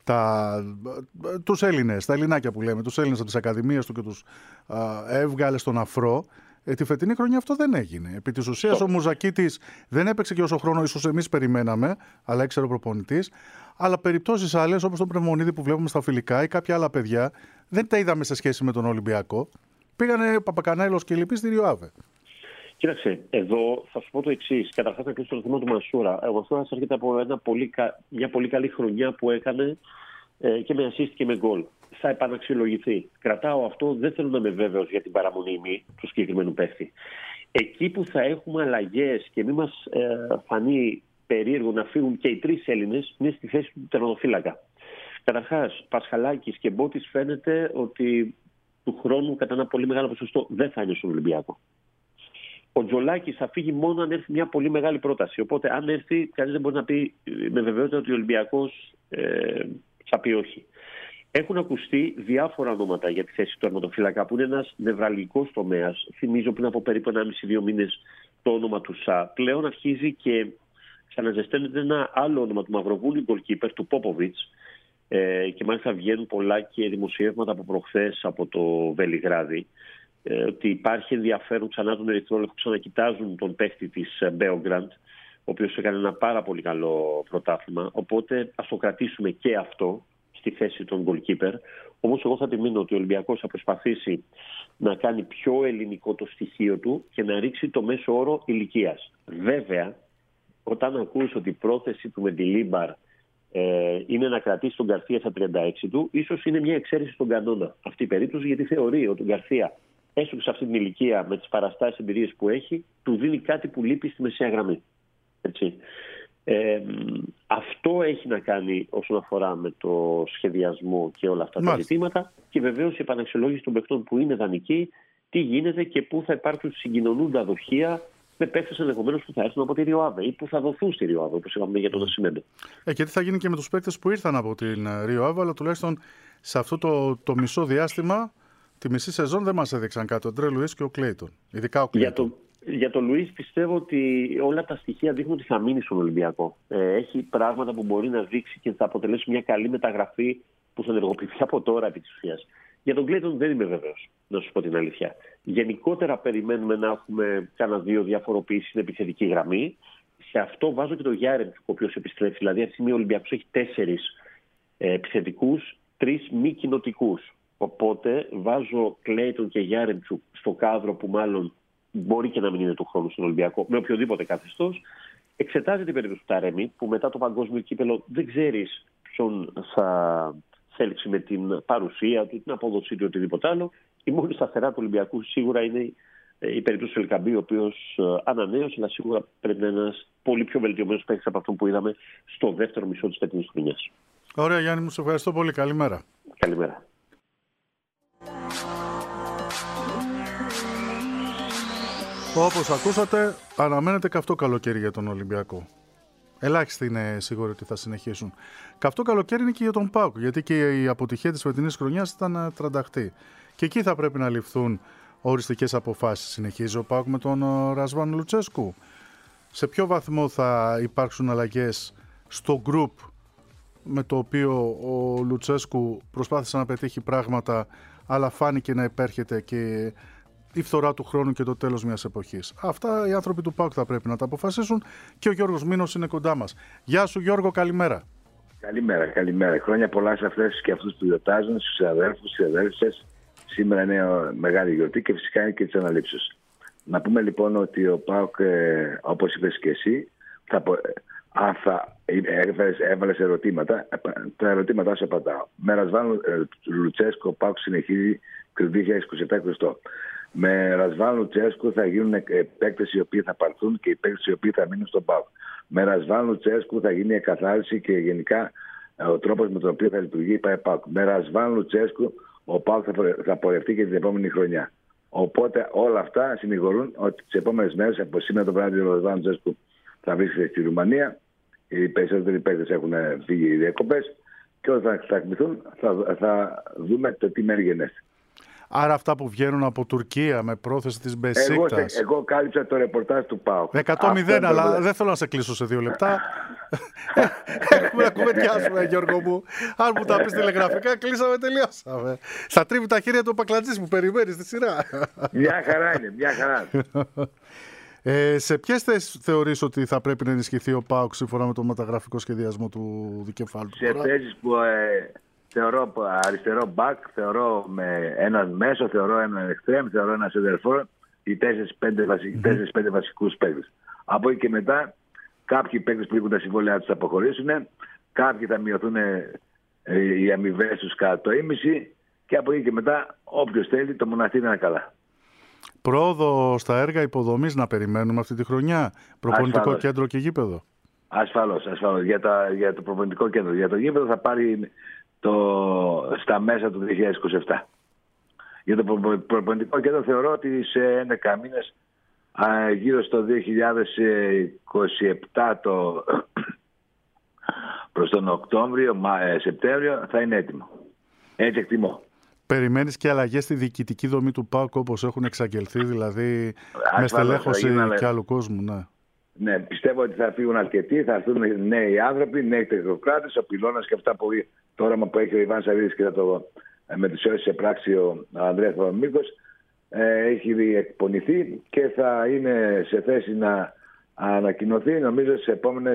τους Έλληνες, τα Ελληνάκια που λέμε, τους Έλληνες από τις ακαδημίες του και τους έβγαλε στον αφρό. Τη φετινή χρονιά αυτό δεν έγινε. Επί της ουσίας ο Μουζακίτης δεν έπαιξε και όσο χρόνο ίσως εμείς περιμέναμε, αλλά έξερε ο προπονητής. Αλλά περιπτώσεις άλλες, όπως τον Πνευμονίδη που βλέπουμε στα φιλικά ή κάποια άλλα παιδιά, δεν τα είδαμε σε σχέση με τον Ολυμπιακό. Πήγανε Παπακανέλος και λοιποί στη ΡΙΟΑΒΕ. Κοίταξε, εδώ θα σου πω το εξής. Καταρχάς να κλείσω το θέμα του Μασούρα. Ο Μασούρας έρχεται από μια πολύ καλή χρονιά που έκανε και με assist και με γκολ. θα επαναξιολογηθεί. Κρατάω αυτό, δεν θέλω να είμαι βέβαιος για την παραμονή μη του συγκεκριμένου παίχτη. Εκεί που θα έχουμε αλλαγές και μην μας φανεί περίεργο να φύγουν και οι τρεις Έλληνες είναι στη θέση του τερματοφύλακα. Καταρχάς, Πασχαλάκης και Μπότης φαίνεται ότι του χρόνου κατά ένα πολύ μεγάλο ποσοστό δεν θα είναι στον Ολυμπιακό. Ο Τζολάκης θα φύγει μόνο αν έρθει μια πολύ μεγάλη πρόταση. Οπότε, αν έρθει, κανείς δεν μπορεί να πει με βεβαιότητα ότι ο Ολυμπιακός θα πει όχι. Έχουν ακουστεί διάφορα ονόματα για τη θέση του τερματοφύλακα, που είναι ένας νευραλγικός τομέας. Θυμίζω πριν από περίπου 1,5-2 μήνες το όνομα του ΣΑ. Πλέον αρχίζει και ξαναζεσταίνεται ένα άλλο όνομα του Μαυροβούνιου goalkeeper, του Πόποβιτς. Και μάλιστα βγαίνουν πολλά και δημοσιεύματα από προχθές από το Βελιγράδι. Ότι υπάρχει ενδιαφέρον ξανά τον Ερυθρόλευκο, ξανακοιτάζουν τον παίχτη της Μπέογκραντ, ο οποίος έκανε ένα πάρα πολύ καλό πρωτάθλημα. Οπότε ας το κρατήσουμε και αυτό στη θέση των goalkeeper. Όμως εγώ θα επιμείνω ότι ο Ολυμπιακός θα προσπαθήσει να κάνει πιο ελληνικό το στοιχείο του και να ρίξει το μέσο όρο ηλικίας. Βέβαια, όταν ακούς ότι η πρόθεση του Μεντιλίμπαρ είναι να κρατήσει τον Γκαρθία στα 36 του, ίσως είναι μια εξαίρεση στον κανόνα αυτή η περίπτωση, γιατί θεωρεί ότι ο Γκαρθία, έστω και σε αυτή την ηλικία, με τις παραστάσεις εμπειρίες που έχει, του δίνει κάτι που λείπει στη μεσαία γραμμή. Έτσι. Αυτό έχει να κάνει όσον αφορά με το σχεδιασμό και όλα αυτά τα ζητήματα, και βεβαίως η επαναξιολόγηση των παιχτών που είναι δανεικοί, τι γίνεται και πού θα υπάρξουν συγκοινωνούντα δοχεία με παίκτες ενδεχομένως που θα έρθουν από τη ΡΙΟΑΒΕ ή που θα δοθούν στη ΡΙΟΑΒΕ, όπως είπαμε για τον Ασημένντο. Και τι θα γίνει και με τους παίκτες που ήρθαν από την ΡΙΟΑΒΕ, αλλά τουλάχιστον σε αυτό το μισό διάστημα, τη μισή σεζόν δεν μας έδειξαν κάτι. Ο Ντρέ Λουίς και ο Κλέιτον. Ειδικά ο Κλέιτον. Για τον Λουίς πιστεύω ότι όλα τα στοιχεία δείχνουν ότι θα μείνει στον Ολυμπιακό. Έχει πράγματα που μπορεί να δείξει και θα αποτελέσει μια καλή μεταγραφή που θα ενεργοποιηθεί από τώρα επί της ουσίας. Για τον Κλέιτον δεν είμαι βέβαιος, να σου πω την αλήθεια. Γενικότερα περιμένουμε να έχουμε κάνα 2 διαφοροποιήσεις στην επιθετική γραμμή. Σε αυτό βάζω και τον Γιάρεμτσουκ, ο οποίος επιστρέφει. Δηλαδή, αυτή τη στιγμή ο Ολυμπιακός έχει 4 επιθετικούς, 3 μη κοινοτικούς. Οπότε βάζω Κλέιτον και Γιάρεμτσουκ στο κάδρο που μάλλον μπορεί και να μην είναι του χρόνου στον Ολυμπιακό, με οποιοδήποτε καθεστώς. Εξετάζεται η περίπτωση του Ταρέμι, που μετά το παγκόσμιο κύπελο δεν ξέρεις ποιον θα θέλξει με την παρουσία του, την απόδοσή του ή οτιδήποτε άλλο. Η μόνη σταθερά του Ολυμπιακού σίγουρα είναι η περίπτωση του Ελκαμπή, ο οποίος ανανέωσε, αλλά σίγουρα πρέπει να είναι ένας πολύ πιο βελτιωμένος παίκτης από αυτό που είδαμε στο δεύτερο μισό της φετινής χρονιάς. Ωραία, Γιάννη, μου σε ευχαριστώ πολύ. Καλημέρα. Καλημέρα. Όπως ακούσατε, αναμένεται καυτό καλοκαίρι για τον Ολυμπιακό. Ελάχιστοι είναι σίγουροι ότι θα συνεχίσουν. Καυτό καλοκαίρι είναι και για τον ΠΑΟΚ, γιατί και η αποτυχία της φετινής χρονιάς ήταν τρανταχτή. Και εκεί θα πρέπει να ληφθούν οριστικές αποφάσεις. Συνεχίζει ο ΠΑΟΚ με τον Ρασβάν Λουτσέσκου. Σε ποιο βαθμό θα υπάρξουν αλλαγές στο γκρουπ με το οποίο ο Λουτσέσκου προσπάθησε να πετύχει πράγματα, αλλά φάνηκε να υπέρχεται και η φθορά του χρόνου και το τέλος μιας εποχής. Αυτά οι άνθρωποι του ΠΑΟΚ θα πρέπει να τα αποφασίσουν, και ο Γιώργος Μήνος είναι κοντά μας. Γεια σου Γιώργο, καλημέρα. Καλημέρα. Χρόνια πολλά σε αυτές και αυτούς που γιορτάζουν, στους αδέρφους, στις αδέρφες. Σήμερα είναι μεγάλη γιορτή και φυσικά είναι και τις αναλήψεις. Να πούμε λοιπόν ότι ο ΠΑΟΚ, όπως είπες και εσύ, έβαλες ερωτήματα. Τα ερωτήματά σου απαντάω. Με Ρασβάν Λουτσέσκου, ο ΠΑΟΚ συνεχίζει το 2027-2028. Με Ρασβάν Λουτσέσκου θα γίνουν παίκτες οι οποίοι θα πάρθουν και οι παίκτες οι οποίοι θα μείνουν στον ΠΑΟΚ. Με Ρασβάν Λουτσέσκου θα γίνει η εκαθάριση και γενικά ο τρόπος με τον οποίο θα λειτουργεί η ΠΑΟΚ. Με Ρασβάν Λουτσέσκου ο ΠΑΟΚ θα πορευτεί και την επόμενη χρονιά. Οπότε όλα αυτά συνηγορούν ότι τις επόμενες μέρες, από σήμερα το βράδυ, ο Ρασβάν Λουτσέσκου θα βρίσκεται στη Ρουμανία. Οι περισσότεροι παίκτες έχουν φύγει οι διακοπές και όταν θα εκτιμηθούν θα δούμε το τι μέρη γενέστε. Άρα αυτά που βγαίνουν από Τουρκία με πρόθεση της Μπεσίκτας. Εγώ κάλυψα το ρεπορτάζ του ΠΑΟΚ. 100-0, αλλά δεν θέλω να σε κλείσω σε 2 λεπτά. Έχουμε να κουβεντιάσουμε, Γιώργο μου. Αν μου τα πεις τηλεγραφικά, κλείσαμε, τελειώσαμε. Θα τρίβει τα χέρια του Πακλατζής που περιμένει στη σειρά. Μια χαρά είναι, μια χαρά. Σε ποιες θέσεις θεωρείς ότι θα πρέπει να ενισχυθεί ο ΠΑΟΚ σύμφωνα με το μεταγραφικό σχεδιασμό του δικεφάλου του? Σε θέσεις που θεωρώ αριστερό μπακ, θεωρώ με έναν μέσο, θεωρώ έναν εξτρέμ, θεωρώ ένα σεντερφόρ, οι 4-5 βασικούς παίκτες. Από εκεί και μετά, κάποιοι παίκτες που λείπουν τα συμβόλαιά τους θα αποχωρήσουν, κάποιοι θα μειωθούν οι αμοιβές τους κατά το ίμιση και από εκεί και μετά όποιος θέλει το μοναστήρι είναι καλά. Πρόοδο στα έργα υποδομής να περιμένουμε αυτή τη χρονιά, προπονητικό Ασφαλώς. κέντρο και γήπεδο. Ασφαλώς. Για το προπονητικό κέντρο. Για το γήπεδο θα πάρει στα μέσα του 2027. Για το προπονητικό κέντρο θεωρώ ότι σε 11 μήνες, γύρω στο 2027 προς τον Οκτώβριο, Σεπτέμβριο θα είναι έτοιμο. Έτσι εκτιμώ. Περιμένεις και αλλαγές στη διοικητική δομή του ΠΑΟΚ όπως έχουν εξαγγελθεί, δηλαδή με Ασφαλώς, στελέχωση θα γίνουν, και άλλου κόσμου, ναι. Ναι, πιστεύω ότι θα φύγουν αρκετοί, θα έρθουν νέοι άνθρωποι, νέοι τεχνοκράτες, ο πυλώνας και αυτά το όραμα που έχει ο Ιβάν Σαββίδης και θα το μετουσιώσει σε πράξη ο Ανδρέας Παπαμίκος, έχει εκπονηθεί και θα είναι σε θέση να ανακοινωθεί νομίζω στις επόμενες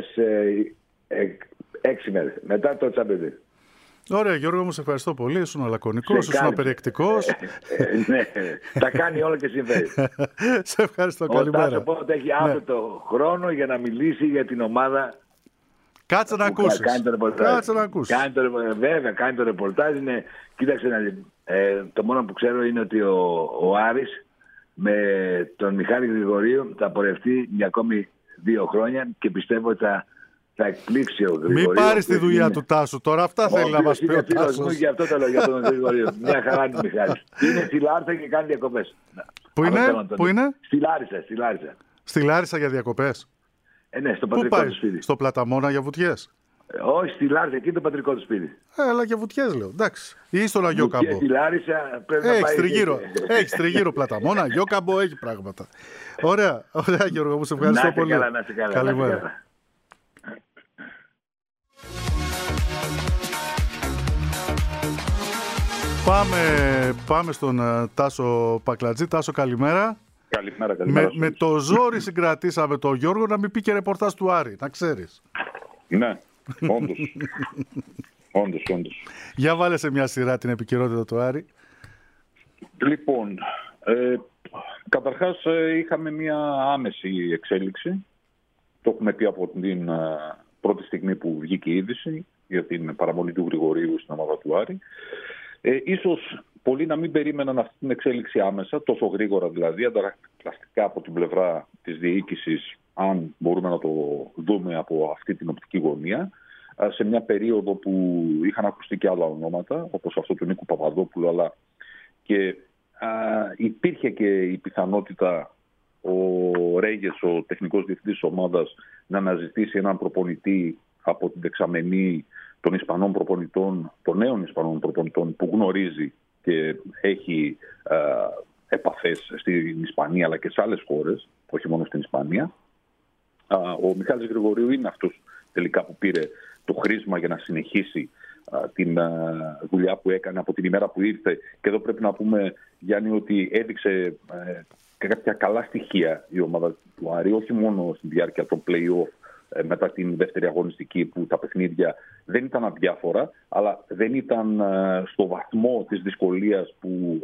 6 μέρες μετά το Champions League. Ωραία, Γιώργο μου, σε ευχαριστώ πολύ. Ήσουν λακωνικός, ήσουν απεριεκτικός. Ναι, τα κάνει όλα και συμφέρει. Σε ευχαριστώ, Ο καλημέρα. Τάσο Πότε έχει άπλετο χρόνο για να μιλήσει για την ομάδα. Κάτσε να ακούσεις. Κάτσε να ακούσεις. Βέβαια, κάνει το ρεπορτάζ. Κοίταξε, το μόνο που ξέρω είναι ότι ο Άρης με τον Μιχάλη Γρηγορίου θα πορευτεί για ακόμη 2 χρόνια και πιστεύω ότι θα εκπλήξει ο Γρηγορίου. Μην πάρεις τη δουλειά του Τάσου. Τώρα αυτά θέλει να μας πει ο Τάσος. Γι' αυτό το λέω για τον Γρηγορίου. Μια χαρά είναι ο Μιχάλης. Είναι στη Λάρισα και κάνει διακοπές. Πού είναι? Στη Λάρισα. Στη Λάρισα για διακοπές. Ναι, στο Πού πατρικό πάει? του σπίτι. Στο Πλαταμόνα για βουτιές? Όχι, στη Λάρισα, εκεί είναι το πατρικό του σπίτι. Αλλά για βουτιές λέω. Εντάξει. Ή στον Αγιο Και Καμπό. στη Λάρισα πρέπει να Έχεις πάει. τριγύρω. Έχεις τριγύρω Πλαταμόνα, Αγιο Καμπό, έχει πράγματα. Ωραία, Γιώργο μου, σε ευχαριστώ Να είστε πολύ. καλά, να είστε καλά. Καλημέρα. Πάμε στον Τάσο Πακλατζή. Τάσο, καλημέρα. Καλημέρα. Με το ζόρι συγκρατήσαμε τον Γιώργο να μην πει και ρεπορτάζ του Άρη, να ξέρεις. Ναι, όντως. Για βάλε σε μια σειρά την επικαιρότητα του Άρη. Λοιπόν, καταρχάς είχαμε μια άμεση εξέλιξη. Το έχουμε πει από την πρώτη στιγμή που βγήκε η είδηση για την παραμονή του Γρηγορίου στην ομάδα του Άρη. Ίσως πολλοί να μην περίμεναν αυτή την εξέλιξη άμεσα, τόσο γρήγορα δηλαδή, αντανακλαστικά από την πλευρά της διοίκησης, αν μπορούμε να το δούμε από αυτή την οπτική γωνία, σε μια περίοδο που είχαν ακουστεί και άλλα ονόματα, όπως αυτό του Νίκου Παπαδόπουλου, αλλά και υπήρχε και η πιθανότητα ο Ρέγες, ο τεχνικός διευθυντής της ομάδας, να αναζητήσει έναν προπονητή από την δεξαμενή των Ισπανών προπονητών, των νέων Ισπανών προπονητών που γνωρίζει και έχει επαφές στην Ισπανία αλλά και σε άλλες χώρες, όχι μόνο στην Ισπανία. Ο Μιχάλης Γρηγορίου είναι αυτός τελικά που πήρε το χρήσμα για να συνεχίσει την δουλειά που έκανε από την ημέρα που ήρθε. Και εδώ πρέπει να πούμε, Γιάννη, ότι έδειξε κάποια καλά στοιχεία η ομάδα του Άρη, όχι μόνο στη διάρκεια των play-off μετά την δεύτερη αγωνιστική, που τα παιχνίδια δεν ήταν αδιάφορα, αλλά δεν ήταν στο βαθμό της δυσκολίας που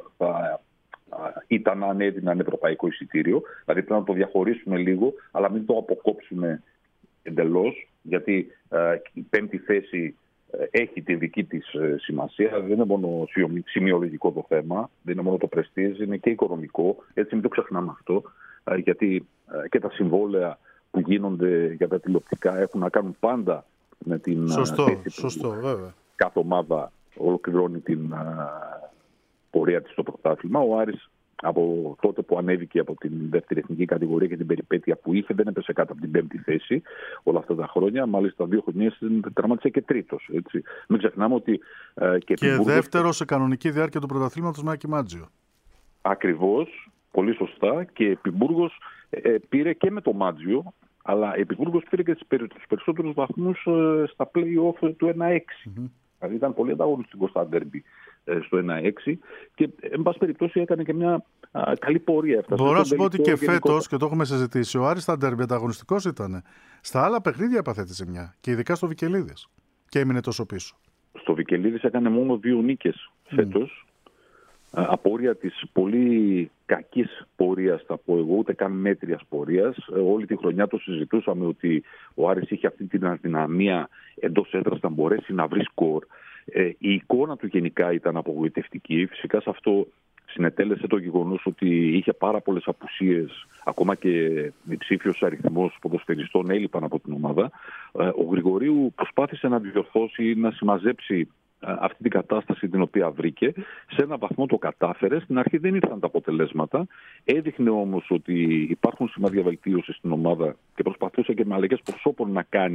ήταν αν έδιναν ευρωπαϊκό εισιτήριο. Δηλαδή πρέπει να το διαχωρίσουμε λίγο, αλλά μην το αποκόψουμε εντελώς, γιατί η πέμπτη θέση έχει τη δική της σημασία. Δεν είναι μόνο σημειολογικό το θέμα, δεν είναι μόνο το πρεστίζ, είναι και οικονομικό. Έτσι μην το ξεχνάμε αυτό, γιατί και τα συμβόλαια που γίνονται για τα τηλεοπτικά έχουν να κάνουν πάντα με την θέση που βέβαια. κάθε ομάδα ολοκληρώνει την πορεία της στο πρωτάθλημα. Ο Άρης από τότε που ανέβηκε από την δεύτερη εθνική κατηγορία και την περιπέτεια που είχε, δεν έπεσε κάτω από την πέμπτη θέση όλα αυτά τα χρόνια. Μάλιστα 2 χρονιές τερματίσε και τρίτος. Έτσι. Μην ξεχνάμε ότι και δεύτερο σε κανονική διάρκεια του πρωταθλήματος με Άκη Μάτζιο. Ακριβώς, πολύ σωστά. Και Επιμπούργος πήρε και με το Μάτζιο, αλλά Επιμπούργος πήρε και τους περισσότερους βαθμούς στα play-off του 1-6. Δηλαδή ήταν πολύ ανταγωνιστικό στα ντέρμπι στο 1-6 και εν πάση περιπτώσει έκανε και μια καλή πορεία. Μπορώ να σου πω ότι και φέτος, και το έχουμε συζητήσει, ο Άρης στα ντέρμπι ανταγωνιστικός ήταν. Στα άλλα παιχνίδια παθέτησε μια, και ειδικά στο Βικελίδης, και έμεινε τόσο πίσω. Στο Βικελίδης έκανε μόνο 2 νίκες φέτος. απόρρια της πολύ κακής πορείας, θα πω εγώ, ούτε καν μέτριας πορείας. Όλη τη χρονιά το συζητούσαμε ότι ο Άρης είχε αυτή την αδυναμία εντός έδρας να μπορέσει να βρει σκορ. Η εικόνα του γενικά ήταν απογοητευτική. Φυσικά σε αυτό συνετέλεσε το γεγονός ότι είχε πάρα πολλές απουσίες, ακόμα και διψήφιος αριθμός ποδοσφαιριστών έλειπαν από την ομάδα. Ο Γρηγορίου προσπάθησε να διορθώσει, να συμμαζέψει αυτή την κατάσταση την οποία βρήκε. Σε έναν βαθμό το κατάφερε. Στην αρχή δεν ήρθαν τα αποτελέσματα. Έδειχνε όμως ότι υπάρχουν σημάδια βελτίωσης στην ομάδα και προσπαθούσε και με αλλαγές προσώπων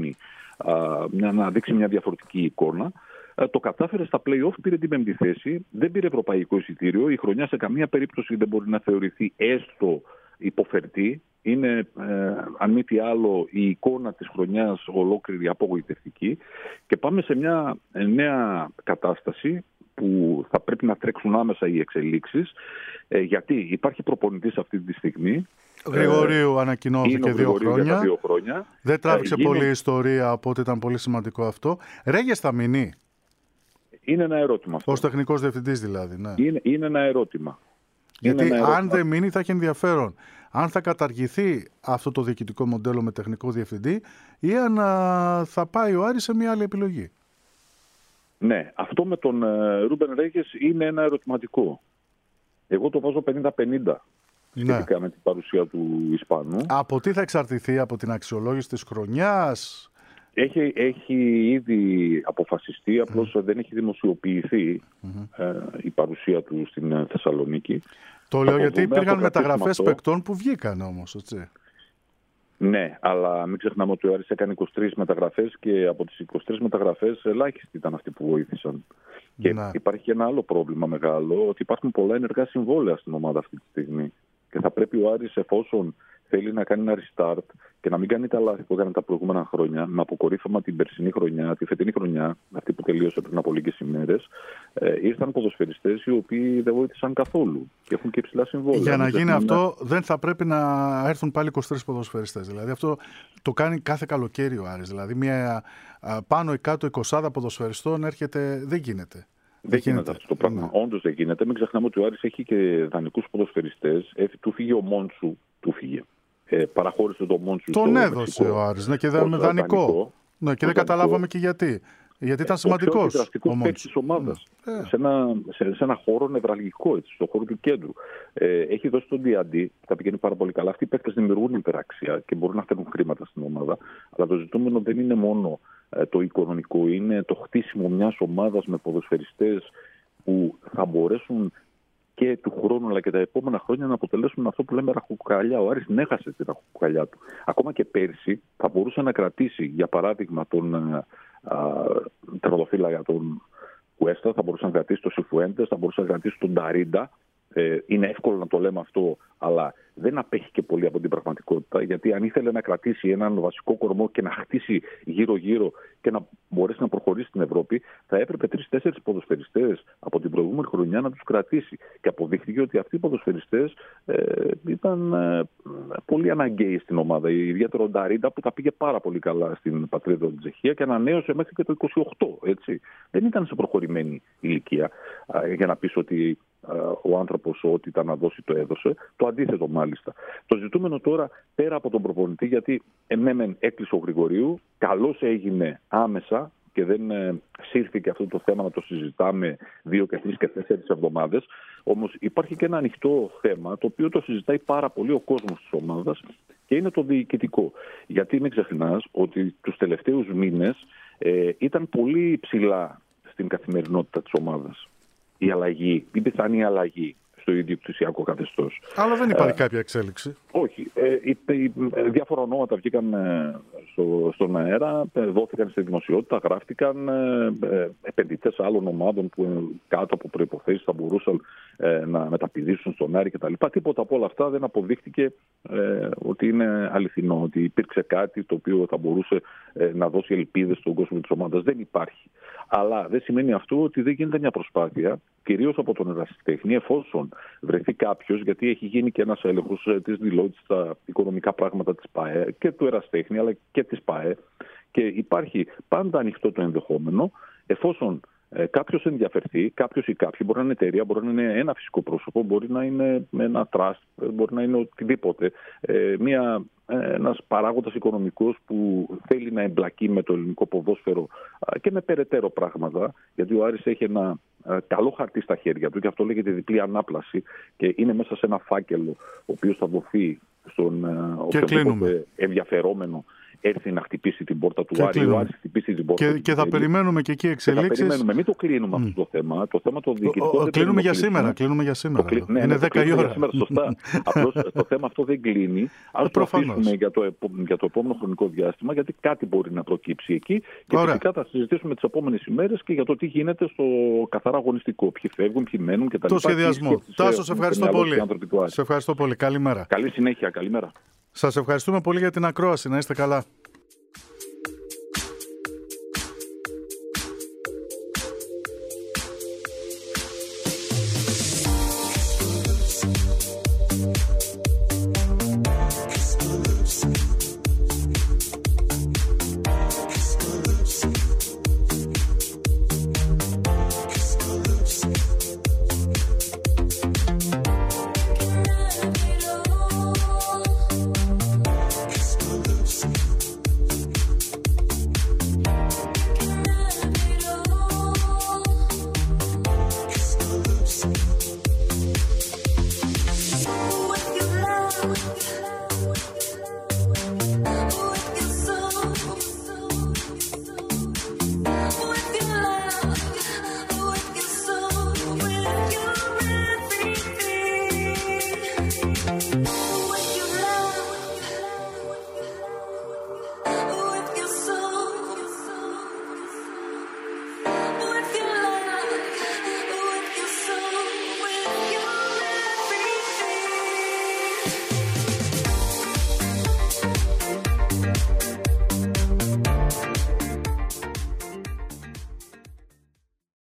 να δείξει μια διαφορετική εικόνα. Το κατάφερε στα play-off, πήρε την 5η θέση, δεν πήρε ευρωπαϊκό εισιτήριο. Η χρονιά σε καμία περίπτωση δεν μπορεί να θεωρηθεί έστω υποφερτή. Είναι, αν μη τι άλλο, η εικόνα της χρονιάς ολόκληρη απογοητευτική. Και πάμε σε μια νέα κατάσταση που θα πρέπει να τρέξουν άμεσα οι εξελίξεις. Γιατί υπάρχει προπονητής αυτή τη στιγμή. Γρηγορίου ανακοινώθηκε 2 χρόνια. Δεν τράβηξε πολύ ιστορία, οπότε ήταν πολύ σημαντικό αυτό. Ρέγες θα μείνει. Είναι ένα ερώτημα αυτό. Ως τεχνικός διευθυντής δηλαδή. Ναι. Είναι ένα ερώτημα. Γιατί αν δεν μείνει θα έχει ενδιαφέρον. Αν θα καταργηθεί αυτό το διοικητικό μοντέλο με τεχνικό διευθυντή ή αν θα πάει ο Άρης σε μια άλλη επιλογή. Ναι, αυτό με τον Ρούμπεν Ρέγες είναι ένα ερωτηματικό. Εγώ το βάζω 50-50 σχετικά με την παρουσία του Ισπανού. Από τι θα εξαρτηθεί, από την αξιολόγηση της χρονιάς? Έχει ήδη αποφασιστεί, απλώς δεν έχει δημοσιοποιηθεί η παρουσία του στην Θεσσαλονίκη. Το λέω γιατί υπήρχαν μεταγραφές παικτών που βγήκαν όμως, έτσι. Ναι, αλλά μην ξεχνάμε ότι ο Άρης έκανε 23 μεταγραφές και από τις 23 μεταγραφές ελάχιστοι ήταν αυτοί που βοήθησαν. Και υπάρχει και ένα άλλο πρόβλημα μεγάλο, ότι υπάρχουν πολλά ενεργά συμβόλαια στην ομάδα αυτή τη στιγμή. Και θα πρέπει ο Άρης, εφόσον θέλει να κάνει ένα restart και να μην κάνει τα λάθη που έκανε τα προηγούμενα χρόνια, με αποκορύφωμα την περσινή χρονιά, τη φετινή χρονιά, αυτή που τελείωσε πριν από λίγες ημέρες, ήρθαν ποδοσφαιριστές οι οποίοι δεν βοήθησαν καθόλου και έχουν και υψηλά συμβόλαια. Για να γίνει αυτό, δεν θα πρέπει να έρθουν πάλι 23 ποδοσφαιριστές. Δηλαδή αυτό το κάνει κάθε καλοκαίρι ο Άρης. Δηλαδή μια πάνω ή κάτω 20 ποδοσφαιριστών έρχεται, δεν γίνεται. Δεν γίνεται αυτό το πράγμα. Όντως δεν γίνεται. Μην ξεχνάμε ότι ο Άρης έχει και δανεικούς ποδοσφαιριστές. Του φύγε ο Μόντσου. Παραχώρησε το Μόντσου. Τον έδωσε ο Άρης, ναι, και με δανεικό. Ναι, και δεν καταλάβαμε και γιατί. Γιατί ήταν σημαντικός ο Μόντσου της ομάδας. Σε ένα χώρο νευραλγικό, στον χώρο του κέντρου. Έχει δώσει τον Διαντή, τα πηγαίνει πάρα πολύ καλά. Αυτοί οι παίκτες δημιουργούν υπεραξία και μπορούν να φέρουν χρήματα στην ομάδα. Αλλά το ζητούμενο δεν είναι μόνο το οικονομικό, είναι το χτίσιμο μιας ομάδας με ποδοσφαιριστές που θα μπορέσουν και του χρόνου αλλά και τα επόμενα χρόνια να αποτελέσουν αυτό που λέμε ραχοκοκαλιά. Ο Άρης έχασε τη ραχοκοκαλιά του. Ακόμα και πέρσι θα μπορούσε να κρατήσει, για παράδειγμα, τον τερματοφύλακα τον Κουέστα, θα μπορούσε να κρατήσει τον Σιφουέντες, θα μπορούσε να κρατήσει τον Νταρίντα. Είναι εύκολο να το λέμε αυτό, αλλά δεν απέχει και πολύ από την πραγματικότητα, γιατί αν ήθελε να κρατήσει έναν βασικό κορμό και να χτίσει γύρω-γύρω και να μπορέσει να προχωρήσει στην Ευρώπη, θα έπρεπε 3-4 ποδοσφαιριστές από την προηγούμενη χρονιά να τους κρατήσει. Και αποδείχθηκε ότι αυτοί οι ποδοσφαιριστές ήταν πολύ αναγκαίοι στην ομάδα. Ιδιαίτερα ο Νταρίντα, που τα πήγε πάρα πολύ καλά στην πατρίδα του Τσεχία και ανανέωσε μέχρι και το 28. Έτσι. Δεν ήταν σε προχωρημένη ηλικία για να πεις ότι ο άνθρωπος ό,τι ήταν να δώσει το έδωσε. Το αντίθετο μάλιστα. Το ζητούμενο τώρα πέρα από τον προπονητή, γιατί εμέμεν έκλεισε ο Γρηγορίου, καλώς έγινε άμεσα και δεν σύρθηκε αυτό το θέμα να το συζητάμε 2 και 3 και 4 εβδομάδες. Όμως υπάρχει και ένα ανοιχτό θέμα το οποίο το συζητάει πάρα πολύ ο κόσμος της ομάδας και είναι το διοικητικό. Γιατί μην ξεχνάς ότι τους τελευταίους μήνες ήταν πολύ ψηλά στην καθημερινότητα της ομάδας η αλλαγή, η πιθανή αλλαγή στο ιδιοκτησιακό καθεστώς. Αλλά δεν υπάρχει κάποια εξέλιξη. Όχι. Διάφορα ονόματα βγήκαν στον αέρα, δόθηκαν στη δημοσιότητα, γράφτηκαν επενδυτές άλλων ομάδων που κάτω από προϋποθέσεις θα μπορούσαν να μεταπηδήσουν στον Άρη κτλ. Τίποτα από όλα αυτά δεν αποδείχτηκε ότι είναι αληθινό, ότι υπήρξε κάτι το οποίο θα μπορούσε να δώσει ελπίδες στον κόσμο της ομάδας. Δεν υπάρχει. Αλλά δεν σημαίνει αυτό ότι δεν γίνεται μια προσπάθεια, κυρίως από τον ερασιτέχνη, εφόσον βρεθεί κάποιος, γιατί έχει γίνει και ένας έλεγχος της δηλώσης στα οικονομικά πράγματα της ΠΑΕ και του ερασιτέχνη, αλλά και της ΠΑΕ, και υπάρχει πάντα ανοιχτό το ενδεχόμενο, εφόσον κάποιος ενδιαφερθεί, κάποιος ή κάποιοι, μπορεί να είναι εταιρεία, μπορεί να είναι ένα φυσικό πρόσωπο, μπορεί να είναι ένα trust, μπορεί να είναι οτιδήποτε. Ένας παράγοντας οικονομικός που θέλει να εμπλακεί με το ελληνικό ποδόσφαιρο και με περαιτέρω πράγματα, γιατί ο Άρης έχει ένα καλό χαρτί στα χέρια του και αυτό λέγεται διπλή ανάπλαση και είναι μέσα σε ένα φάκελο ο οποίος θα δοθεί στον οποιοδήποτε ενδιαφερόμενο έρθει να χτυπήσει την πόρτα του Άρη. Ο Άρης χτυπήσει την πόρτα και θα περιμένουμε και εκεί εξελίξεις. Μην το κλείνουμε αυτό το θέμα. Το θέμα το διοικητικό. Κλείνουμε για σήμερα. Είναι 10 η ώρα. Σωστά. Απλώς το θέμα αυτό δεν κλείνει. Ας το αφήσουμε για το επόμενο χρονικό διάστημα, γιατί κάτι μπορεί να προκύψει εκεί. Και φυσικά θα συζητήσουμε τις επόμενες ημέρες και για το τι γίνεται στο καθαρά αγωνιστικό. Ποιοι φεύγουν, ποιοι μένουν κτλ. Το σχεδιασμό. Τάσο, σε ευχαριστώ πολύ. Σε ευχαριστώ πολύ. Καλημέρα. Καλή συνέχεια. Καλημέρα. Σας ευχαριστούμε πολύ για την ακρόαση. Να είστε καλά.